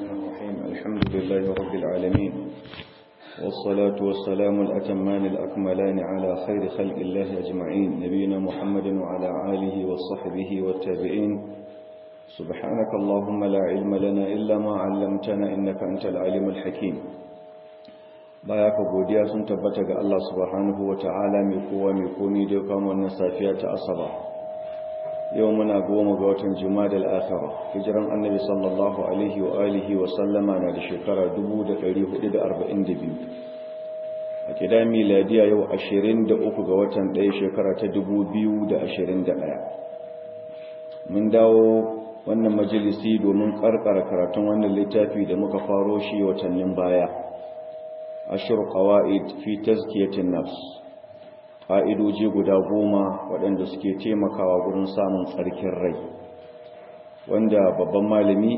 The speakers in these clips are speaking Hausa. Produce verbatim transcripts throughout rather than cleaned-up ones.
الرحيم الحمد لله رب العالمين والصلاة والسلام الأتمان الأكملان على خير خلق الله أجمعين نبينا محمد وعلى آله وصحبه والتابعين سبحانك اللهم لا علم لنا إلا ما علمتنا إنك أنت العليم الحكيم baya ka godiya sun tabbata ga Allah subhanahu wata'ala mai kowa mai komi da kan wannan safiya ta asaba yau muna goma ga watan jumadal akhira hijiran annabi sallallahu alaihi wa alihi wa sallama na da shekara dubu da ɗari hudu da arba'in da biyu a kida miladiya yau ashirin da uku ga watan ɗaya shekara ta dubu biyu da ashirin da ɗaya mun dawo wannan majalisi domin karkara karatun wannan littafi da muka faro shi watannin baya ashir qawaid fi tazkiyatin nafs ƙa'idoji guda goma waɗanda suke taimakawa gurin samun tsarkin rai wanda babban malami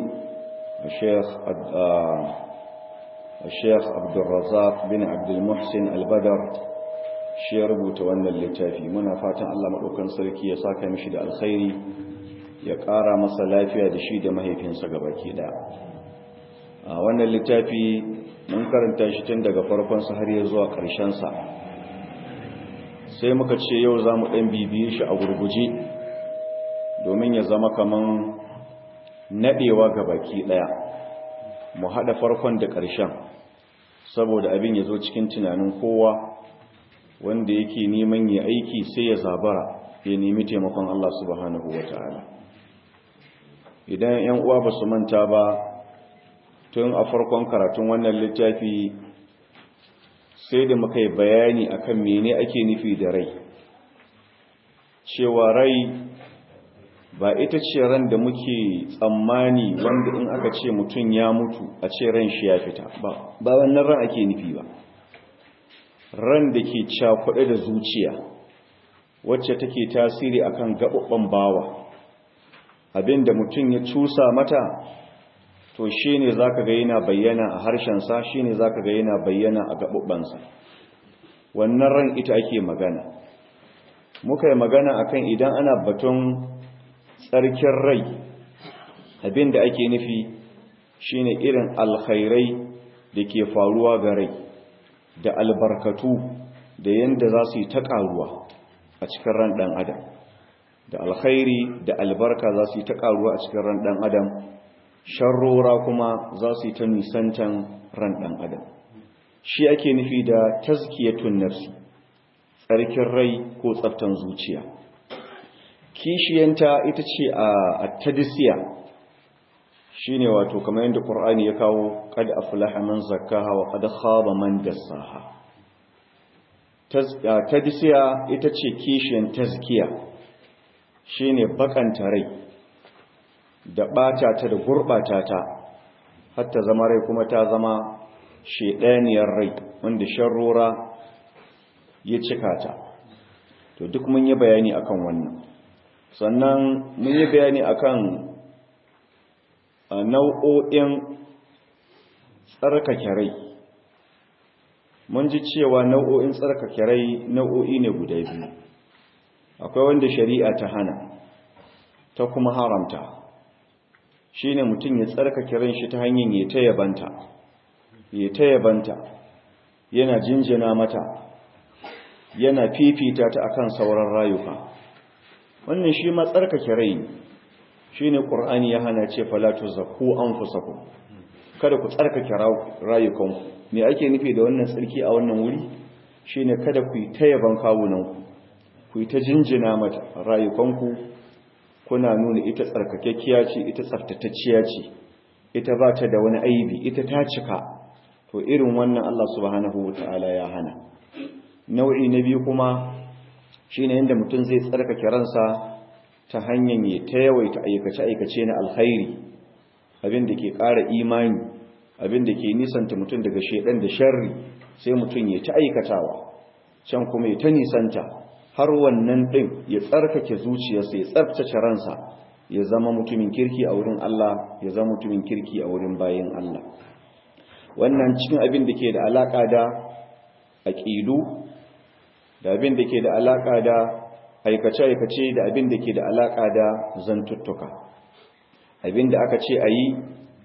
Sheikh Abdulrazak bin Abdul Muhsin Al-Badar shi ya rubuta wannan littafi muna fatan Allah madaukakin sarki ya saka mishi da alkhairi ya ƙara masa lafiya da shi da mahaifinsa gabaki ɗaya a wannan littafi mun karanta shi tun daga farkonsa har ya zuwa ƙarshensa sai muka ce yau za mu ɗan bibiye shi a gurguje domin ya zama kaman naɗewa ga baki ɗaya mu haɗa farkon da ƙarshen saboda abin ya zo cikin tunanin kowa wanda yake neman ya aiki sai ya zabara ya nemi taimakon Allah subhanahu wa ta'ala idan 'yan uwa ba su manta ba tun a farkon karatun wannan littafi sai da muka yi bayani akan mene ake nufi da rai cewa rai ba ita ce ran da muke tsammani wanda in aka ce mutum ya mutu a ce ran shi ya fita ba ba wannan ran ake nufi ba ran da ke cakuɗe da zuciya wacce take tasiri akan gaɓuɓɓen bawa abinda mutum ya cusa mata to shi ne za ka ga yana bayyana a harshensa shi ne za ka ga yana bayyana a gaɓuɓɓansa wannan ran ita ake magana muka yi magana akan idan ana batun tsarkin rai abinda ake nufi shi ne irin alkhairai da ke faruwa ga rai da albarkatu da yadda za su yi ta ƙaruwa a cikin ran ɗan adam da alkhairi da albarka za su yi ta ƙaruwa a cikin ran ɗan adam sharrora kuma za su yi ta nisancan ran ɗan adam shi ake nufi da tazkiyatun nafsi tsarkin rai ko tsaftan zuciya kishiyanta ita ce a tadisiya shine wato kamar yadda Qur'ani ya kawo qad aflaha man zakkaha wa qad khaba man dassaha tadisiya ita ce kishiyan tazkiya shine bakanta rai da ɓata ta da gurɓata ta hatta zama rai kuma ta zama shedaniyar rai wanda sharrora ya cika ta to duk mun yi bayani akan wannan sannan mun yi bayani akan nau'o'in tsarkake rai mun ji cewa nau'o'in tsarkake rai nau'o'i ne guda biyu akwai wanda shari'a ta hana ta kuma haramta shi ne mutum ya tsarkake ran shi ta hanyar ya ta yabanta ya ta yabanta yana jinjina mata yana fifita ta akan sauran rayuka wannan shi ma tsarkake rai ne shi ne ƙur'ani ya hana ce falatu zakku anfusakum kada ku tsarkake rayukanku me ake nufi da wannan tsarki a wannan wuri shi ne kada ku yi ta yaban kawunanku ku yi ta jinjina mata rayukanku kuna nuna ita tsarkakekkiya ce ita tsaftatacciya ce ita ba ta da wani aibi ita ta cika to irin wannan Allah subhanahu wataala ya hana nau'i na biyu kuma shine yanda mutum zai tsarkake ransa ta hanyar ya ta yawaita aikace aikace na alkhairi abin da ke ƙara imani abin da ke nisanta mutum daga shedan da sharri sai mutum ya ta aikatawa can kuma ya ta nisanta har wannan ɗin ya tsarkake zuciyarsa ya tsarkace ransa ya zama mutumin kirki a wurin Allah ya zama mutumin kirki a wurin bayin Allah wannan cikin abin da ke da alaƙa da aƙidu da abin da ke da alaƙa da aikace-aikace da abin da ke da alaƙa da zantuttuka abin da aka ce a yi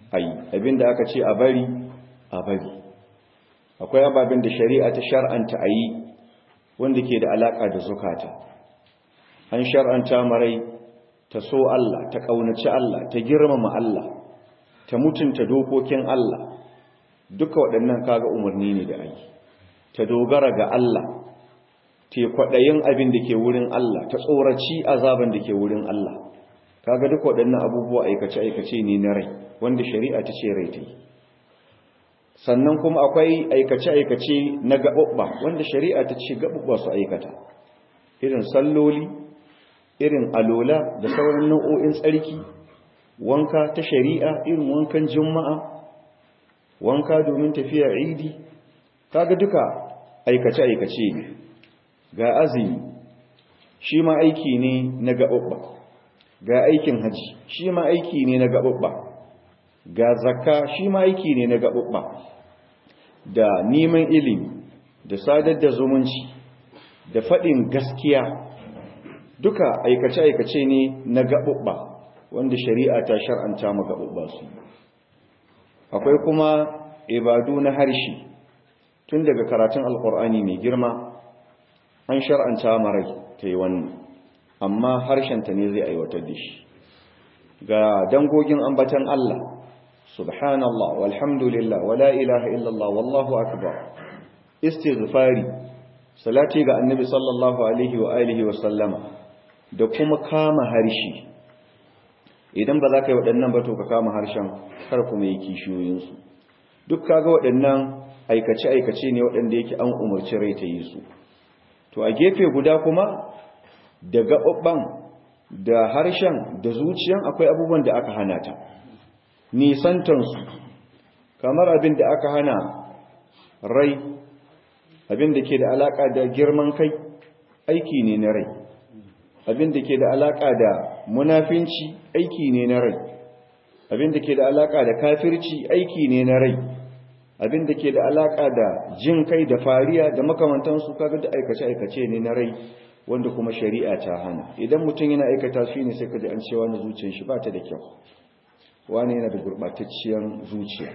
ayi abinda aka ce a bari a bari akwai ababen da shari'a ta shar'anta ayi wanda ke da alaka da zukata an shar'anta marai ta so Allah ta kaunaci Allah ta girmama Allah ta mutunta dokokin Allah duka waɗannan kaga umarni ne da ayi ta dogara ga Allah ta kwaɗayin abin da ke wurin Allah ta tsoraci azaban da ke wurin Allah kaga duk waɗannan abubuwa aikace-aikace ne na rai wanda shari'a ta ce rai ta yi sannan kuma akwai aikace-aikace na gaɓuɓɓa wanda shari'a ta ce gaɓuɓɓa su aikata irin salloli irin alola da sauran nau'o'in tsarki wanka ta shari'a irin wankan juma'a wanka domin tafiya idi kaga duka aikace-aikace ne ga azumi shi ma aiki ne na gaɓuɓɓa ga aikin haji shi ma aiki ne na gaɓuɓɓa ga zakka shi ma aiki ne na gaɓuɓɓa da neman ilimi da sadar da zumunci da faɗin gaskiya duka aikace-aikace ne na gaɓuɓɓa wanda shari'a ta shar'anta ma gaɓuɓɓa su akwai kuma ibadu na harshe tun daga karatun alƙur'ani mai girma an shar'anta marai ta yi wannan amma harshenta ne zai aiwatar da shi ga dangogin ambatan Allah subhanallah walhamdulillah wala ilaha illallah wallahu akbar istighfari salati ga annabi sallallahu alaihi wa alihi wa sallama da kuma kama harshe idan ba za ka yi waɗannan ba to ka kama harshen kar kuma yi kishiyoyinsu duk kaga waɗannan aikace-aikace ne waɗanda yake an umarci rai ta yi su to a gefe guda kuma da gaɓaɓɓen da harshen da zuciyan akwai abubuwan da aka hana ta nisantansu kamar abin da aka hana rai abin da ke da alaƙa da girman kai aiki ne na rai abin da ke da alaƙa da munafinci aiki ne na rai abin da ke da alaƙa da kafirci aiki ne na rai abin da ke da alaƙa da jin kai da fariya da makamantansu kaga da aikace-aikace ne na rai wanda kuma shari'a ta hana idan mutum yana aikata shi ne sai ka ji an cewa na zuciyar shi ba ta da kyau wani yana da gurɓatacciyar zuciya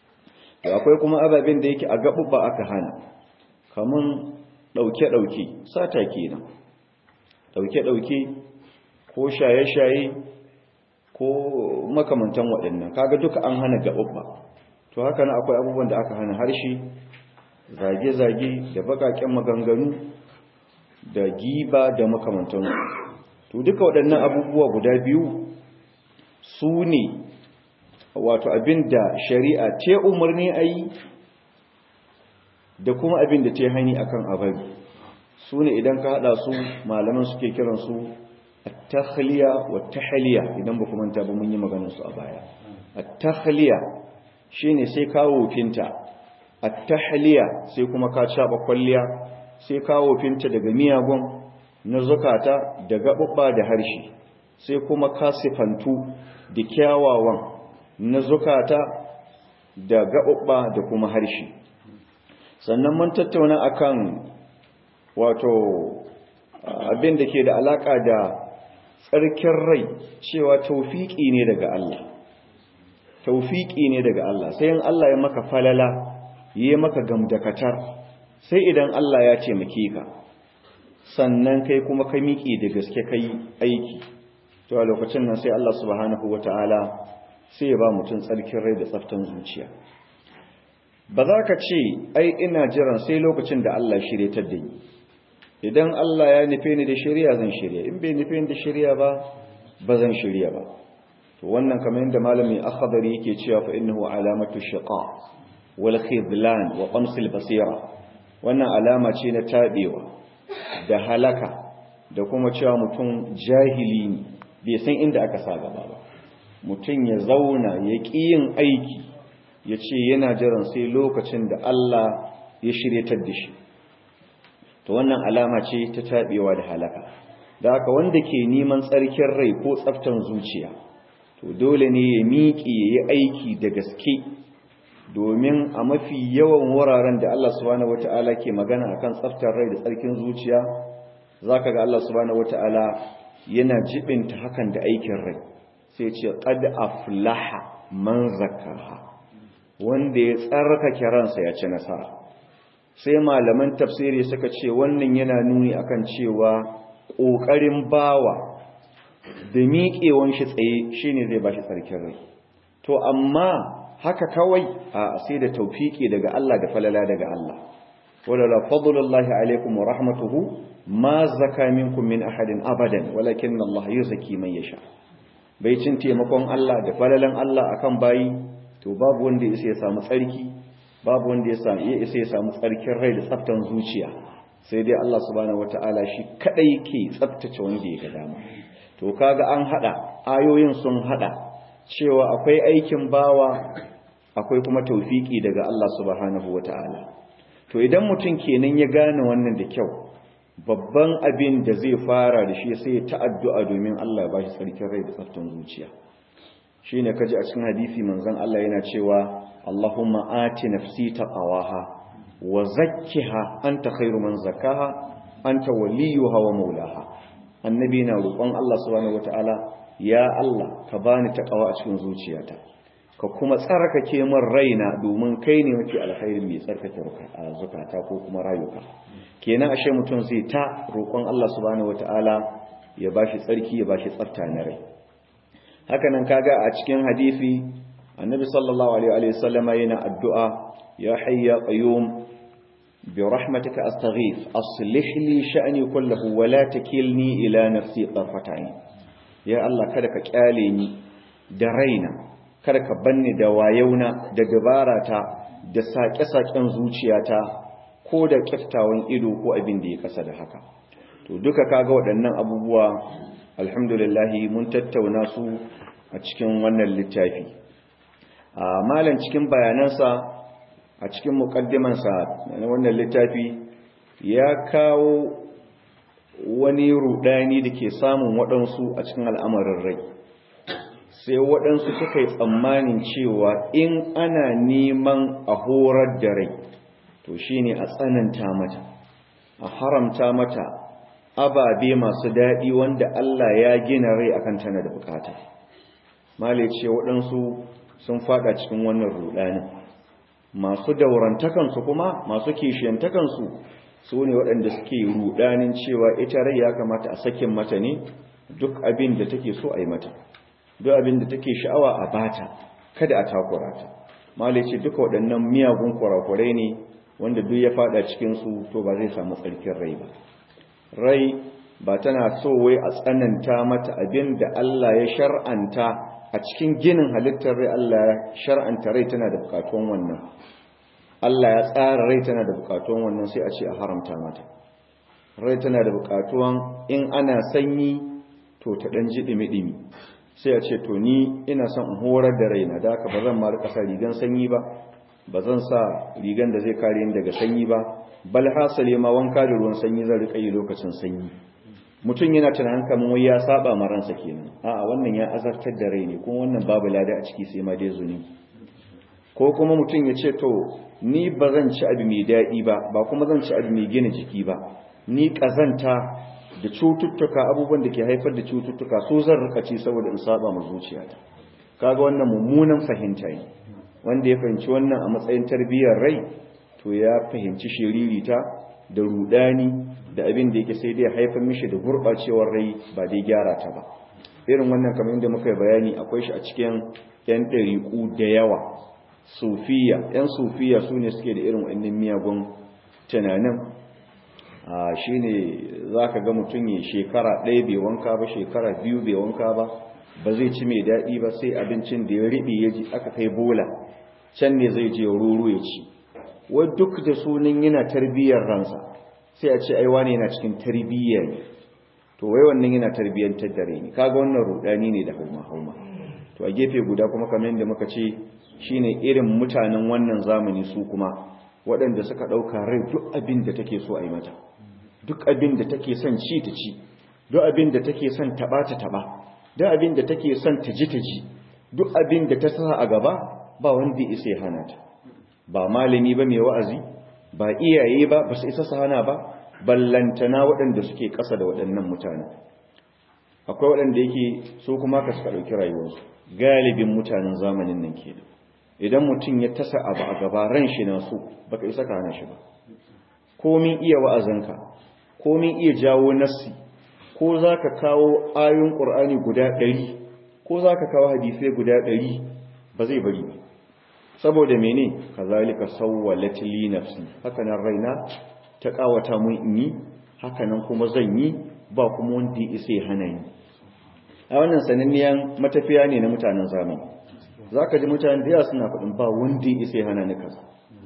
da akwai kuma ababen da yake a gaɓuɓɓa aka hana kamun ɗauke-ɗauke sata kenan ɗauke-ɗauke ko shaye-shaye ko makamantan waɗannan kaga duka an hana gaɓuɓɓa to haka na akwai abubuwan da aka hana harshe zage-zage da baƙaƙen maganganu da giba da makamantansu to duka waɗannan abubuwa guda biyu su ne wato abin da shari'a ce umarni a yi da kuma abin da ta hani akan abari su ne idan ka haɗa su malaman suke kiransu at-takhliya wa tahliya idan ba kuma ta ba mun yi maganar su a baya at-takhliya shine sai kawo finta at-tahliya sai kuma ka caba kwalliya sai kawo finta daga miyagun na zukata da gaɓuɓɓa da harshe sai kuma ka sifantu da kyawawan na zukata da gaɓuɓɓa da kuma harshe sannan mun tattauna akan wato abin da ke da alaƙa da tsarkin rai cewa taufiƙi ne daga Allah taufiƙi ne daga Allah sai in Allah ya maka falala ya maka gamdakatar sai idan Allah ya taimake ka sannan kai kuma ka miƙe da gaske kai aiki to a lokacin nan sai Allah subhanahu wata'ala sai ya ba mutum tsarkin rai da tsaftan zuciya ba za ka ce ai ina jiran sai lokacin da Allah shiryatar da ni idan Allah ya nufe ni da shari'a zan shirya in bai nufe ni da shari'a ba ba zan shirya ba to wannan kamar yadda malami akhdari yake cewa fa innahu alamatu shiqa wal khidlan wa qamsil basira wannan alama ce na tabewa da halaka da kuma cewa mutum jahili ne bai san inda aka sa gaba ba mutum ya zauna ya ƙi yin aiki ya ce yana jiran sai lokacin da Allah ya shiryatar da shi to wannan alama ce ta tabewa da halaka da haka wanda ke neman tsarkin rai ko tsaftan zuciya to dole ne ya miƙe ya yi aiki da gaske domin a mafi yawan wuraren da Allah subhanahu wata'ala ke magana akan tsaftar rai da tsarkin zuciya zaka ga Allah subhanahu wata'ala yana jibinta hakan da aikin rai sai ce qad aflaha man zakkaha wanda ya tsarkake ransa ya ci nasara. Sai malaman tafsiri suka ce wannan yana nuni akan cewa ƙoƙarin bawa da miƙewan shi tsaye shine zai bashi tsarkin rai. To amma haka kawai a sai da tawfiki daga Allah da falala daga Allah. wala fadlullahi alaikum wa rahmatuhu ma zaka minkum min ahadin abadan walakinna Allah yuzaki man yasha. Bai cin taimakon Allah da falalan Allah akan bayi to babu wanda ya ya samu tsarki, babu wanda ya samu ya isa ya samu tsarkin rai da tsaftan zuciya, sai dai Allah subhanahu wataala shi kadai ke tsaftace wanda ya ga dama. To kaga an hada ayoyin sun hada cewa akwai aikin bawa akwai kuma tawfiki daga Allah subhanahu wataala. To idan mutum kenan ya gane wannan da kyau, babban abin da zai fara da shi sai ta addu'a domin Allah ya bashi tsarkin rai da tsaftan zuciya. Shine kaji a cikin hadisi manzon Allah yana cewa Allahumma ati nafsi taqwaha wa zakkiha anta khairu man zakkaha anta waliyuha wa maulaha. Annabi na roƙon Allah subhanahu wataala, ya Allah ka bani taqwa a cikin zuciyata, ka kuma tsarkake min raina domin kai ne mafi alkhairi mai tsarkake zukata ko kuma rayuka. Kenan ashe mutum zai ta roƙon Allah subhanahu wataala ya bashi tsarki ya bashi tsafta na rai. Haka nan kaga a cikin hadisi Annabi sallallahu alaihi wa sallama yana addu'a, ya hayya qayyum bi rahmatika astaghith aslih li sha'ni kullahu wa la takilni ila nafsi tarfata'in. Ya Allah kada ka kyale ni da raina, kada ka banni da wayauna da dabarata da saƙe-saƙen zuciyata ko da kiftawan ido ko abin da ya kasa da haka. To duka kaga waɗannan abubuwa alhamdulillah mun tattauna su a cikin wannan littafi. A malan cikin bayanansa a cikin muqaddimansa na wannan littafi ya kawo wani rudani da ke samun waɗansu a cikin al'amarin rai. Sai waɗansu suka yi tsammanin cewa in ana neman a horar da rai to shi ne a tsananta mata, a haramta mata ababe masu daɗi wanda Allah ya gina rai akan tana da bukata. Male ce waɗansu sun fada cikin wannan rudanin. Masu daurantakansu kuma masu kishiyantakansu su ne waɗanda suke rudanin cewa ita rai ya kamata a sakin mata ne duk abin da take so a yi mata, duk abin da take sha'awa a bata, kada a takura ta. Malai ce duka waɗannan miyagun kurakurai ne wanda duk ya fada cikin su to ba zai samu tsarkin rai ba. Rai ba tana so wai a tsananta mata abin da Allah ya shar'anta a cikin ginin halittar rai. Allah ya shar'anta rai tana da bukatun wannan, Allah ya tsara rai tana da bukatun wannan, sai a ce a haramta mata. Rai tana da bukatuwan in ana sanyi to ta dan ji dimi-dimi, sai a ce to ni ina son in horar da raina, da haka ba zan ma rika sa rigan sanyi ba, ba zan sa rigan da zai kare ni daga sanyi ba, bal hasale ma wanka da ruwan sanyi zan rika yi lokacin sanyi. Mutum yana tunanin kamar wai ya saba ma ransa kenan. A'a, wannan ya azartar da rai ne, kuma wannan babu lada a ciki sai ma dai zuni. Ko kuma mutum ya ce to ni ba zan ci abu mai daɗi ba, ba kuma zan ci abu mai gina jiki ba, ni kazanta da cututtuka, abubuwan da ke haifar da cututtuka so zan rika ci saboda in saba ma zuciyata. Kaga wannan mummunan fahimta ne. Wanda ya fahimci wannan a matsayin tarbiyyar rai to ya fahimci shiririta da rudani da abin da yake sai dai haifar mishi da gurbacewar rai ba dai gyara ta ba. Irin wannan kamar inda muka bayani akwai shi a cikin yan ɗariƙu da yawa. Sufiya, yan sufiya su ne suke da irin wannan miyagun tunanin. a shine zaka ga mutum ya shekara ɗaya bai wanka ba, shekara biyu bai wanka ba, ba zai ci mai daɗi ba, sai abincin da ya riɓe ya ji aka kai bola can ne zai je ruru ya ci. Wai duk da sunan yana tarbiyyar ransa, sai a ce ai wane yana cikin tarbiyya ne, to wai wannan yana tarbiyyantar da rai ne. Kaga wannan rudani ne da hauma hauma. To a gefe guda kuma kamar yadda muka ce shine irin mutanen wannan zamani su kuma waɗanda suka ɗauka rai duk abin da take so a yi mata, duk abin da take son ci ta ci, duk abin da take son taɓa ta taɓa, duk abin da take son ta ji ta ji, duk abin da ta sa a gaba ba wanda ya isa ya hana ta. Ba malami ba mai wa'azi, ba iyaye ba ba su isa su hana ba, ballantana waɗanda suke ƙasa da waɗannan mutane. Akwai waɗanda yake so kuma ka suka ɗauki rayuwarsu, galibin mutanen zamanin nan kenan idan mutum ya tasa abu a gaba ran shi na so baka isa ka hana shi ba komin iya wa'azinka komin iya jawo nassi ko zaka kawo ayoyin Qur'ani guda ɗari ko zaka kawo hadisi guda ɗari ba zai bari ba saboda mene kazalika sawwalat li nafsi haka nan raina ta kawata mun in yi haka nan kuma zan yi ba kuma wanda ya isa ya hana ni a wannan sananniyan matafiya ne na mutanen zamani zaka ji mutanen da suna faɗin ba wanda ya isa ya hana ni kaza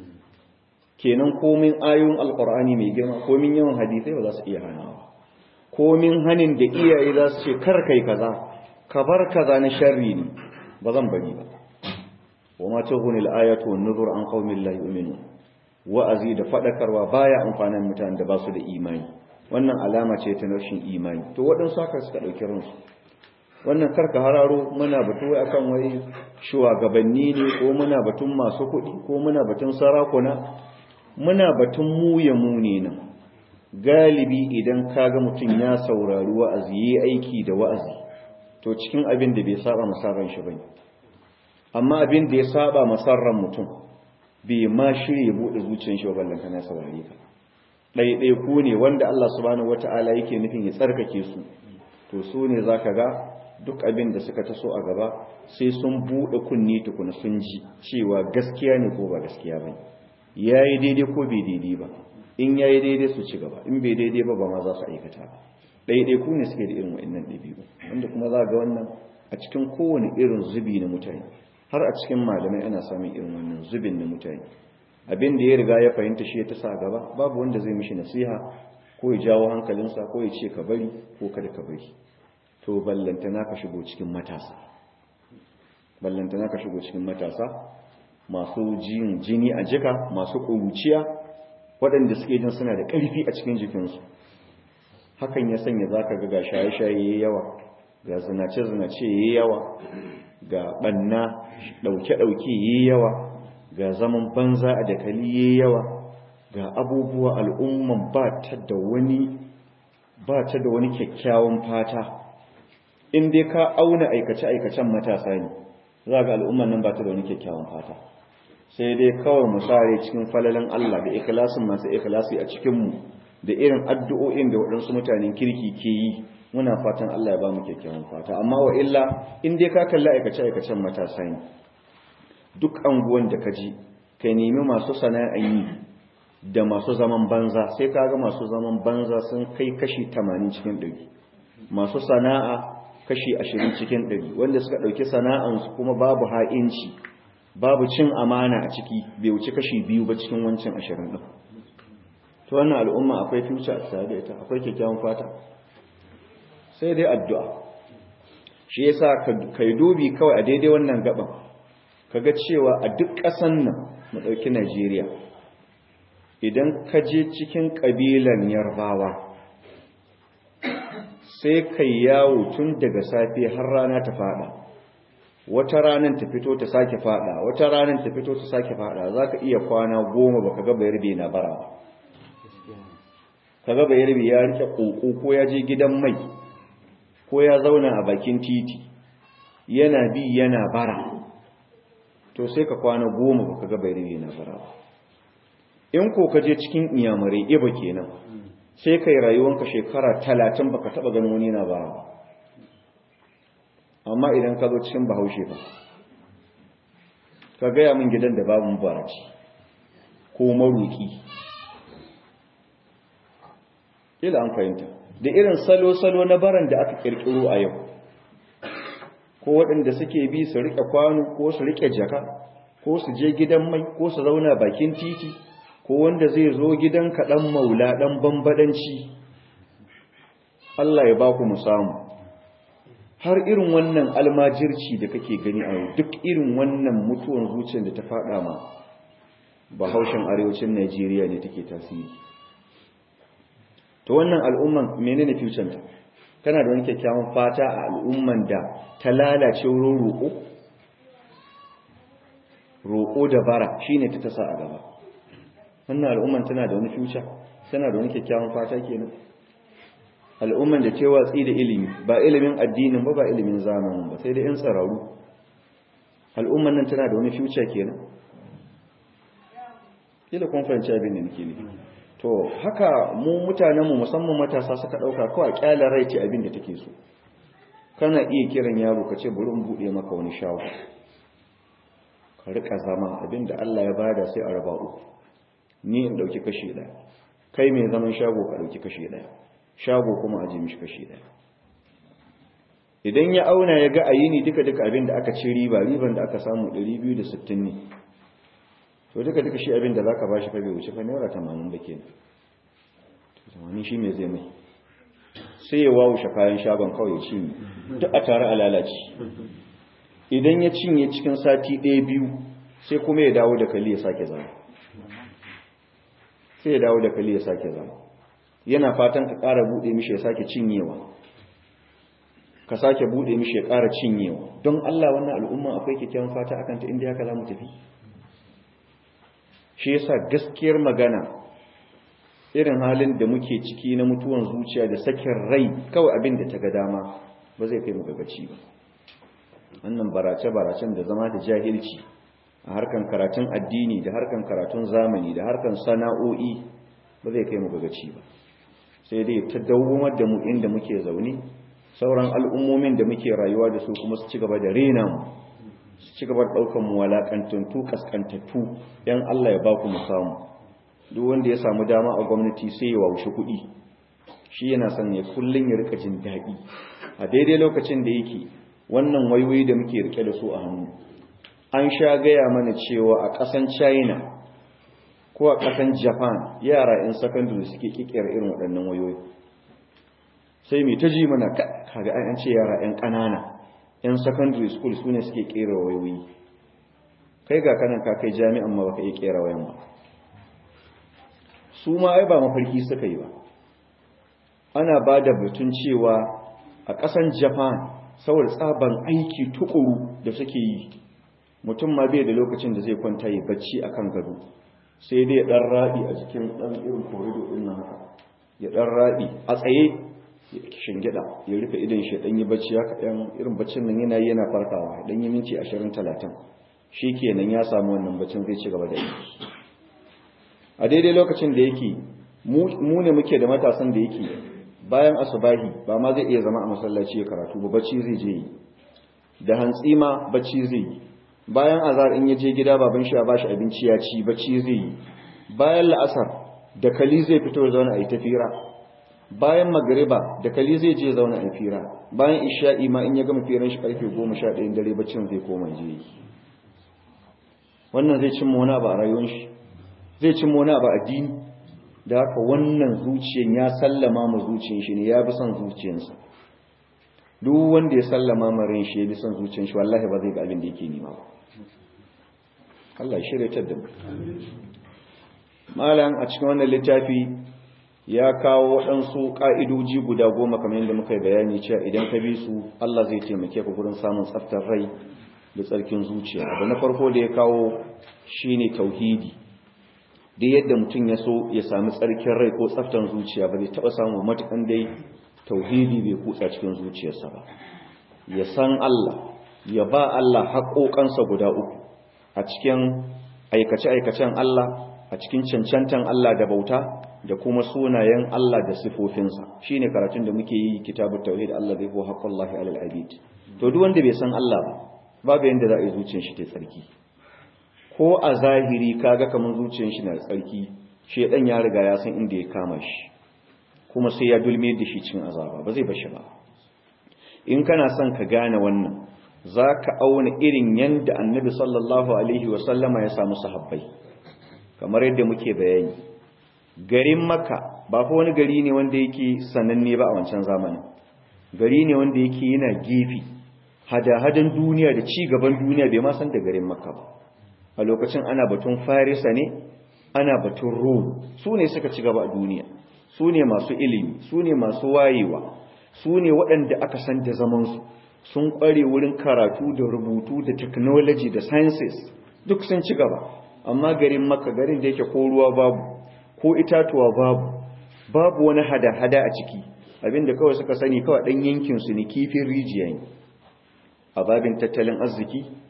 kenan komin ayoyin alqur'ani mai girma komin yawan hadisi ba za su iya hanawa komin hanin da iyaye za su ce kar kai kaza ka bar kaza na sharri ne ba zan bari ba وما تغني الآيات والنذر عن قوم لا يؤمنون wa'azi da fadakarwa baya amfanin mutanen da ba su da imani wannan alama ce ta rashin imani to waɗansu haka suka ɗauki ransu wannan karka hararo muna batu wai akan wai shugabanni ne ko muna batun masu kuɗi ko muna batun sarakuna muna batun mu ya mu ne nan galibi idan kaga mutum ya saurari wa'azi yayi aiki da wa'azi to cikin abin da bai saba masaran shi bane amma abin da ya saba masarran mutum bai ma shirye bude zuciyar shi ballan kana saurare ka daidai ku ne wanda Allah subhanahu wataala yake nufin ya tsarkake su to su ne zaka ga duk abin da suka taso a gaba sai sun bude kunni tukuna sun ji cewa gaskiya ne ko ba gaskiya bane yayi daidai ko bai daidai ba in yayi daidai su ci gaba in bai daidai ba ba ma za su aikata ba daidai ku ne suke da irin wa'annan dabi'u wanda kuma za ga wannan a cikin kowane irin zubi na mutane har a cikin malamai ana samun irin wannan zubin na mutane abin da ya riga ya fahimta shi ya ta sa gaba babu wanda zai mishi nasiha ko ya jawo hankalinsa ko ya ce ka bari ko kada ka bari to ballantana ka shigo cikin matasa ballantana ka shigo cikin matasa masu jin jini a jika masu ƙuruciya waɗanda suke jin suna da ƙarfi a cikin jikinsu hakan ya sanya za ka ga shaye-shaye yawa ga zinace-zinace yawa ga ɓanna ɗauke-ɗauke yi yawa ga zaman banza a dakali yi yawa ga abubuwa al'umman ba ta da wani ba ta da wani kyakkyawan fata in dai ka auna aikace-aikacen matasa ne za ga al'umman nan ba ta da wani kyakkyawan fata sai dai kawai musare cikin falalin Allah da ikhlasin masu ikhlasi a cikinmu da irin addu'o'in da waɗansu mutanen kirki ke yi muna fatan Allah ya ba mu kyakkyawan fata amma wa illa in dai ka kalla aikace aikacen matasa ne duk anguwan da ka ji ka nemi masu sana'a yi da masu zaman banza sai ka ga masu zaman banza sun kai kashi tamanin cikin ɗari masu sana'a kashi ashirin cikin ɗari wanda suka ɗauki sana'ansu kuma babu ha'inci babu cin amana a ciki bai wuce kashi biyu ba cikin wancan ashirin ɗin to wannan al'umma akwai future a tare da ita akwai kyakkyawan fata sai dai addu'a shi yasa ka yi dubi kawai a daidai wannan gaban kaga cewa a duk ƙasan nan mu ɗauki Najeriya idan ka je cikin ƙabilan Yarbawa sai kai yawo tun daga safe har rana ta fada wata ranar ta fito ta sake fada wata ranar ta fito ta sake fada zaka iya kwana goma baka ga bayarbe na bara ba kaga bayarbe ya rike koko ko ya je gidan mai ko ya zauna a bakin titi yana bi yana bara to sai ka kwana goma baka ga bayarbe yana bara ba in ko ka je cikin iyamurai iba kenan sai kai rayuwanka shekara talatin baka taba ganin wani yana bara ba amma idan ka zo cikin bahaushe fa ka gaya min gidan da babu baraci ko maruki ila an fahimta da irin salo-salo na baran da aka kirkiro a yau ko waɗanda suke bi su riƙe kwano ko su riƙe jaka ko su je gidan mai ko su zauna bakin titi ko wanda zai zo gidan kaɗan maula ɗan bambadanci Allah ya ba ku mu samu har irin wannan almajirci da kake gani a yau duk irin wannan mutuwan zuciyar da ta faɗa ma bahaushen arewacin Najeriya ne take tasiri to wannan al'umman menene future ta kana da wani kyakkyawan fata a al'umman da ta lalace wurin roƙo roƙo da bara shine ta tasa a gaba wannan al'umman tana da wani future tana da wani kyakkyawan fata kenan al'umman da ce watsi da ilimi ba ilimin addinin ba ba ilimin zamanin ba sai da yan tsararu al'umman nan tana da wani future kenan kila kun fahimci abin da nake nufi to haka mu mutanen mu musamman matasa suka dauka kawai kyala rai ce abin da take so kana iya kiran yaro kace bari in bude maka wani shago ka rika zama abin da Allah ya bada sai a raba uku ni in dauki kashi daya kai mai zaman shago ka dauki kashi daya shago kuma aje mishi kashi daya idan ya auna ya ga ayini duka duka abin da aka ci riba riban da aka samu ɗari biyu da sittin ne to duka duka shi abin da zaka bashi fa bai wuce fa naira tamanin ba kenan to tamanin shi me zai mai sai ya wawushe kayan shagon kawai ya cinye duk a tare a lalace idan ya cinye cikin sati ɗaya biyu sai kuma ya dawo da kali ya sake zama sai ya dawo da kali ya sake zama yana fatan ka ƙara buɗe mishi ya sake cinyewa ka sake buɗe mishi ya ƙara cinyewa don Allah wannan al'umma akwai kyakkyawan fata akan ta inda haka za mu tafi shi yasa gaskiyar magana irin halin da muke ciki na mutuwan zuciya da sakin rai kawai abin da ta ga dama ba zai kai mu gagaci ba wannan barace-baracen da zama da jahilci a harkan karatun addini da harkan karatun zamani da harkan sana'o'i ba zai kai mu gagaci ba sai dai ta dawwamar da mu inda muke zaune sauran al'ummomin da muke rayuwa da su kuma su ci gaba da rena mu su ci gaba da ɗaukar mu walakantattu kaskantattu yan Allah ya ba ku mu samu duk wanda ya samu dama a gwamnati sai ya wawushi kuɗi shi yana son ya kullun ya rika jin daɗi a daidai lokacin da yake wannan wayoyi da muke rike da su a hannu an sha gaya mana cewa a ƙasan China ko a ƙasan Japan yara in secondary suke kikiyar irin waɗannan wayoyi sai mai ta ji mana kaga an ce yara yan ƙanana yan secondary school su ne suke kera wayoyi kai ga kanan ka kai jami'an ma baka iya kera wayan ba su ma ai ba mafarki suka yi ba ana ba da batun cewa a ƙasan Japan saboda tsaban aiki tukuru da suke yi mutum ma bai da lokacin da zai kwanta yi bacci akan gado sai dai ya dan rabi a cikin dan irin corridor din nan haka ya dan rabi a tsaye ya shingida ya rufe idan shi dan yi bacci haka dan irin baccin nan yana yana farkawa dan yi minti ashirin talatin shikenan ya samu wannan baccin zai ci gaba da yi a daidai lokacin da yake mu ne muke da matasan da yake bayan asubahi ba ma zai iya zama a masallaci ya karatu ba bacci zai je yi da hantsi ma bacci zai yi bayan azhar in ya je gida baban shi ya bashi abinci ya ci bacci zai yi bayan la'asar da kali zai fito zauna a yi tafira bayan magriba da kali zai je zauna a yi fira bayan isha'i ma in ya gama firan shi karfe goma sha ɗaya dare baccin zai koma je yi wannan zai cimma wani abu a rayuwar shi zai cimma wani abu a addini da haka wannan zuciyan ya sallama ma zuciyan shi ne ya bi son zuciyansa duk wanda ya sallama ma ran shi ya bi son zuciyan shi wallahi ba zai ga abin da yake nema ba Allah ya shirye ta da mu malam a cikin wannan littafi ya kawo waɗansu ƙa'idoji guda goma kamar yadda muka yi bayani cewa idan ka bi su Allah zai taimake ka gurin samun tsaftar rai da tsarkin zuciya abu na farko da ya kawo shine tauhidi da yadda mutum ya so ya sami tsarkin rai ko tsaftar zuciya ba zai taɓa samu matukan dai tauhidi bai kutsa cikin zuciyarsa ba ya san Allah ya ba Allah haƙoƙansa guda uku a cikin aikace-aikacen Allah a cikin cancantan Allah da bauta da kuma sunayen Allah da sifofinsa shine karatun da muke yi kitabut tauhid Allah zai ko haqqullahi alal abid to duk wanda bai san Allah ba babu yanda za a yi zuciyar shi ta tsarki ko a zahiri kaga kaman zuciyar shi na tsarki shedan ya riga ya san inda ya kama shi kuma sai ya dulme da shi cikin azaba ba zai bashi ba in kana son ka gane wannan zaka auna irin yanda annabi sallallahu alaihi wasallama ya samu sahabbai kamar yadda muke bayani garin Makka ba fa wani gari ne wanda yake sananne ba a wancan zamanin gari ne wanda yake yana gefe hada-hadan duniya da ci gaban duniya bai ma san da garin Makka ba a lokacin ana batun Farisa ne ana batun Rum su ne suka ci gaba a duniya su ne masu ilimi su ne masu wayewa su ne waɗanda aka san da zamansu sun ƙware wurin karatu da rubutu da technology da sciences duk sun ci gaba amma garin Makka garin da yake ko ruwa babu ko itatuwa babu babu wani hada-hada a ciki abinda kawai suka sani kawai ɗan yankinsu ne kifin rijiya ne a babin tattalin arziki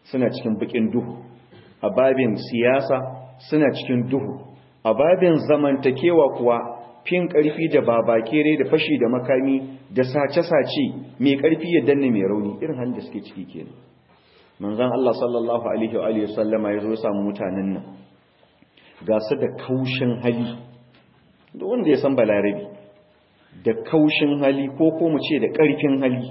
suna cikin bakin duhu, a babin siyasa suna cikin duhu, a babin zamantakewa kuwa fin ƙarfi da babakere da fashi da makami da sace-sace mai ƙarfi ya danne mai rauni irin hannun da suke ciki kenan. Manzon Allah sallallahu alaihi wa alihi wasallama ya zo ya samu mutanen nan ga su da kaushin hali, da wanda ya san balarabi da kaushin hali ko ko mu ce da ƙarfin hali,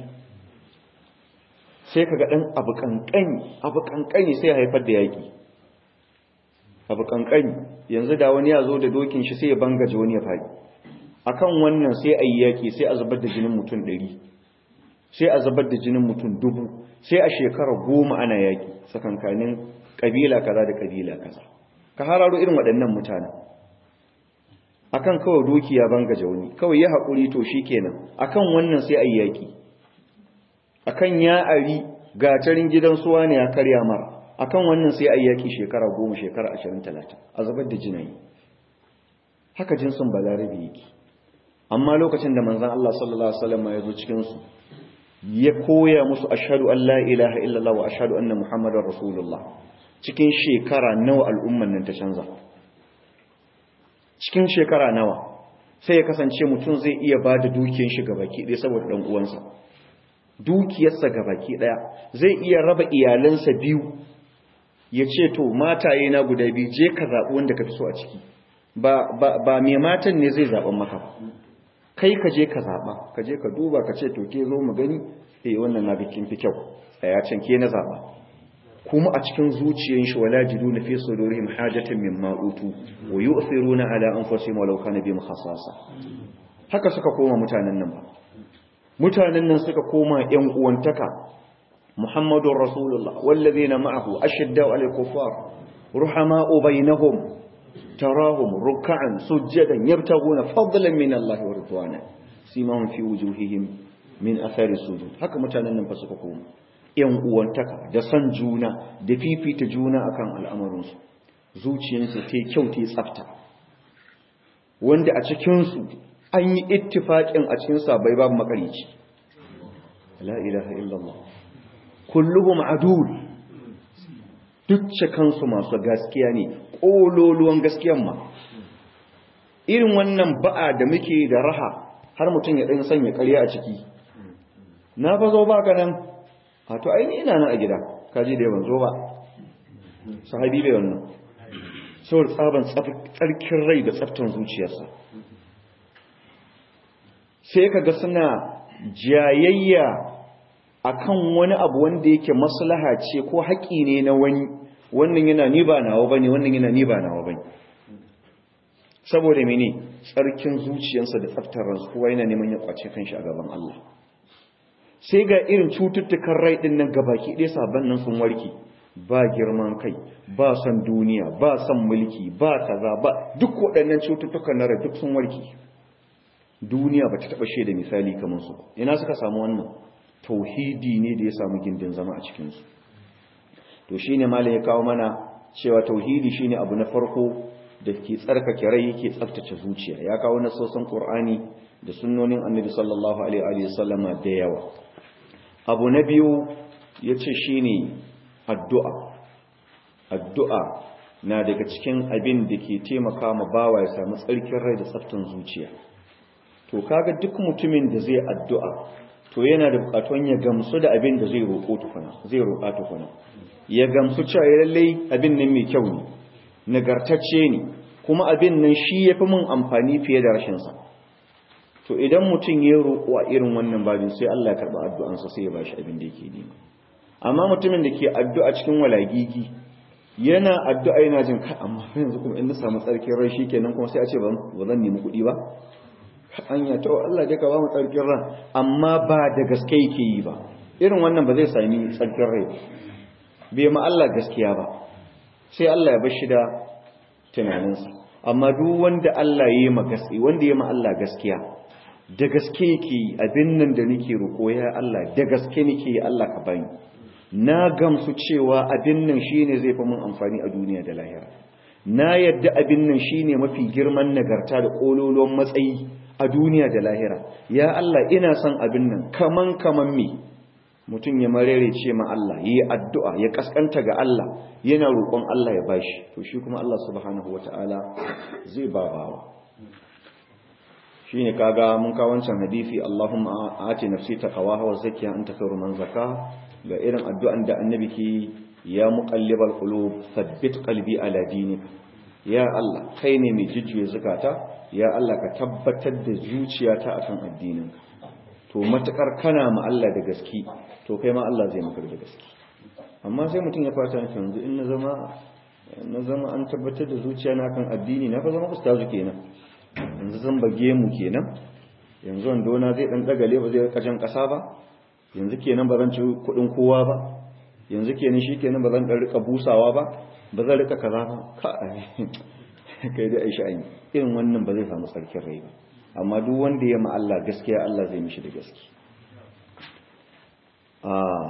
sai kaga dan abu kankani abu kankani sai ya haifar da yaki. Abu kankani yanzu da wani ya zo da dokin shi sai ya bangaje wani ya faɗi, akan wannan sai a yi yaki, sai a zubar da jinin mutum ɗari, sai a zubar da jinin mutum dubu, sai a shekara goma ana yaki tsakankanin kabila kaza da kabila kaza. Ka hararo irin waɗannan mutane akan kawai doki ya bangaje wani, kawai ya haƙuri to shikenan, akan wannan sai a yi yaki. Akan ya ari gatarin gidan suwa ne ya karya mara, akan wannan sai a yi yaki shekara goma, shekara ashirin, talatin, a zubar da jinayi. Haka jinsin balarabe yake. Amma lokacin da manzon Allah sallallahu alaihi wasallam ya zo cikin su, ya koya musu ashhadu an la ilaha illallah wa ashhadu anna muhammadar rasulullah, cikin shekara nawa al'umman nan ta canza. Cikin shekara nawa sai ya kasance mutum zai iya bada dukiyar shi gabaki ɗaya saboda dan uwansa. Dukiyarsa gabaki ɗaya zai iya raba iyalansa biyu, ya ce to mataye na guda biyu je ka zaɓi wanda ka fi so a ciki. Ba ba mai matan ne zai zaɓan maka ba, kai ka je ka zaɓa, ka je ka duba ka ce to ke zo mu gani, eh wannan na bikin fi kyau, tsaya can ke na zaɓa. Kuma a cikin zuciyar shi wala jiduna fi sudurihim hajatan mimma utu wa yu'thiruna ala anfusihim walau kana bihim khasasa. Haka suka koma mutanen nan ba. Mutanen nan suka koma ƴan uwantaka. Muhammadur Rasulullah wallazina ma'ahu ashiddau 'alal kuffar ruhama'u bainahum tarahum ruk'an sujadan yabtaguna fadlan min Allah wa ridwana simahum fi wujuhihim min athari sujud. Haka mutanen nan fa suka koma ‘yan uwantaka da san juna da fifita juna akan al'amarinsu, zuciyarsu ta yi kyau ta yi tsafta, wanda a cikinsu an yi ittifaƙin a cikin sabai babu makarici. La ilaha illallah. Kulluhum adul, duk cikansu masu gaskiya ne, ƙololuwan gaskiyan ma. Irin wannan ba'a da muke da raha har mutum ya ɗan sanya ƙarya a ciki. Na fa zo ba ka nan, a to aini ina nan a gida, kaji da yawan zo ba. Sahabi bai wannan. Saboda tsaban tsarkin rai da tsaftan zuciyarsa. Sai ka ga suna jayayya akan wani abu wanda yake maslaha ce ko haƙi ne na wani, wannan yana ni ba nawa bane, wannan yana ni ba nawa bane. Saboda mene? Tsarkin zuciyarsa da tsaftar ransa, kowa yana neman ya kwace kanshi a gaban Allah. Sai ga irin cututtukan rai din nan gabaki ɗaya sabon nan sun warke, ba girman kai, ba son duniya, ba son mulki, ba kaza, ba duk waɗannan cututtukan na rai duk sun warke. Duniya ba ta taɓa shaida misali kamar su. Ina suka samu wannan? Tauhidi ne da ya samu gindin zama a cikinsu. To shi ne malam ya kawo mana cewa tauhidi shi ne abu na farko da ke tsarkake rai, yake tsaftace zuciya. Ya kawo nasosin Qur'ani da sunnonin Annabi sallallahu alaihi wa sallama da yawa. Abu na biyu ya ce shi ne addu'a. Addu'a na daga cikin abin da ke taimaka ma bawa ya samu tsarkin rai da tsaftan zuciya. To kaga duk mutumin da zai addu'a, to yana da bukatun ya gamsu da abin da zai roƙo tukuna, zai roƙa tukuna. Ya gamsu cewa lallai abin nan mai kyau ne, nagartacce ne, kuma abin nan shi ya fi mun amfani fiye da rashinsa. To idan mutum ya roƙo a irin wannan babin, sai Allah ya karɓi addu'ansa sai ya ba shi abin da yake nema. Amma mutumin da ke addu'a cikin walagigi, yana addu'a yana jin ka, amma yanzu kuma in na samu tsarkin rai shi kenan kuma sai a ce ba zan nemi kuɗi ba. Anya to Allah dai ka ba mu tsarkin ran, amma ba da gaske yake yi ba. Irin wannan ba zai sami tsarkin rai ba. Bai ma Allah gaskiya ba. Sai Allah ya bar shi da tunaninsa. Amma duk wanda Allah ya yi ma gaskiya, wanda ya ma Allah gaskiya, da gaske yake yi abin nan da nake roƙo ya Allah, da gaske nake yi Allah ka bani. Na gamsu cewa abin nan shine zai fi mun amfani a duniya da lahira. Na yadda abin nan shine mafi girman nagarta da kololuwan matsayi a duniya da lahira. Ya Allah ina son abin nan kaman kaman me, mutum ya marere ce ma Allah yi addu'a ya kaskanta ga Allah yana roƙon Allah ya bashi to shi kuma Allah subhanahu wata'ala zai ba bawa shine kaga mun ka wancan hadisi Allahumma ati nafsi taqwaha wa zakkiha anta khairu man zakkaha ga irin addu'an da annabi ke ya muqallibal qulub thabbit qalbi ala dinika ya Allah kai ne mai jujjuya zakata ya Allah ka tabbatar da zuciyata akan addininka to matakar kana ma Allah da gaski to kai ma Allah zai maka da gaski amma sai mutum ya fata yanzu in na zama na zama an tabbatar da zuciya na kan addini na fa zama ustazu kenan yanzu zan bage mu kenan yanzu wanda na zai dan dagale ba zai kajan kasa ba yanzu kenan ba zan ci kudin kowa ba yanzu kenan shikenan ba zan dan rika busawa ba ba zan rika kaza ba ka kai da Aisha ai irin wannan ba zai samu sarkin rai ba amma duk wanda ya ma Allah gaskiya Allah zai mishi da gaske ah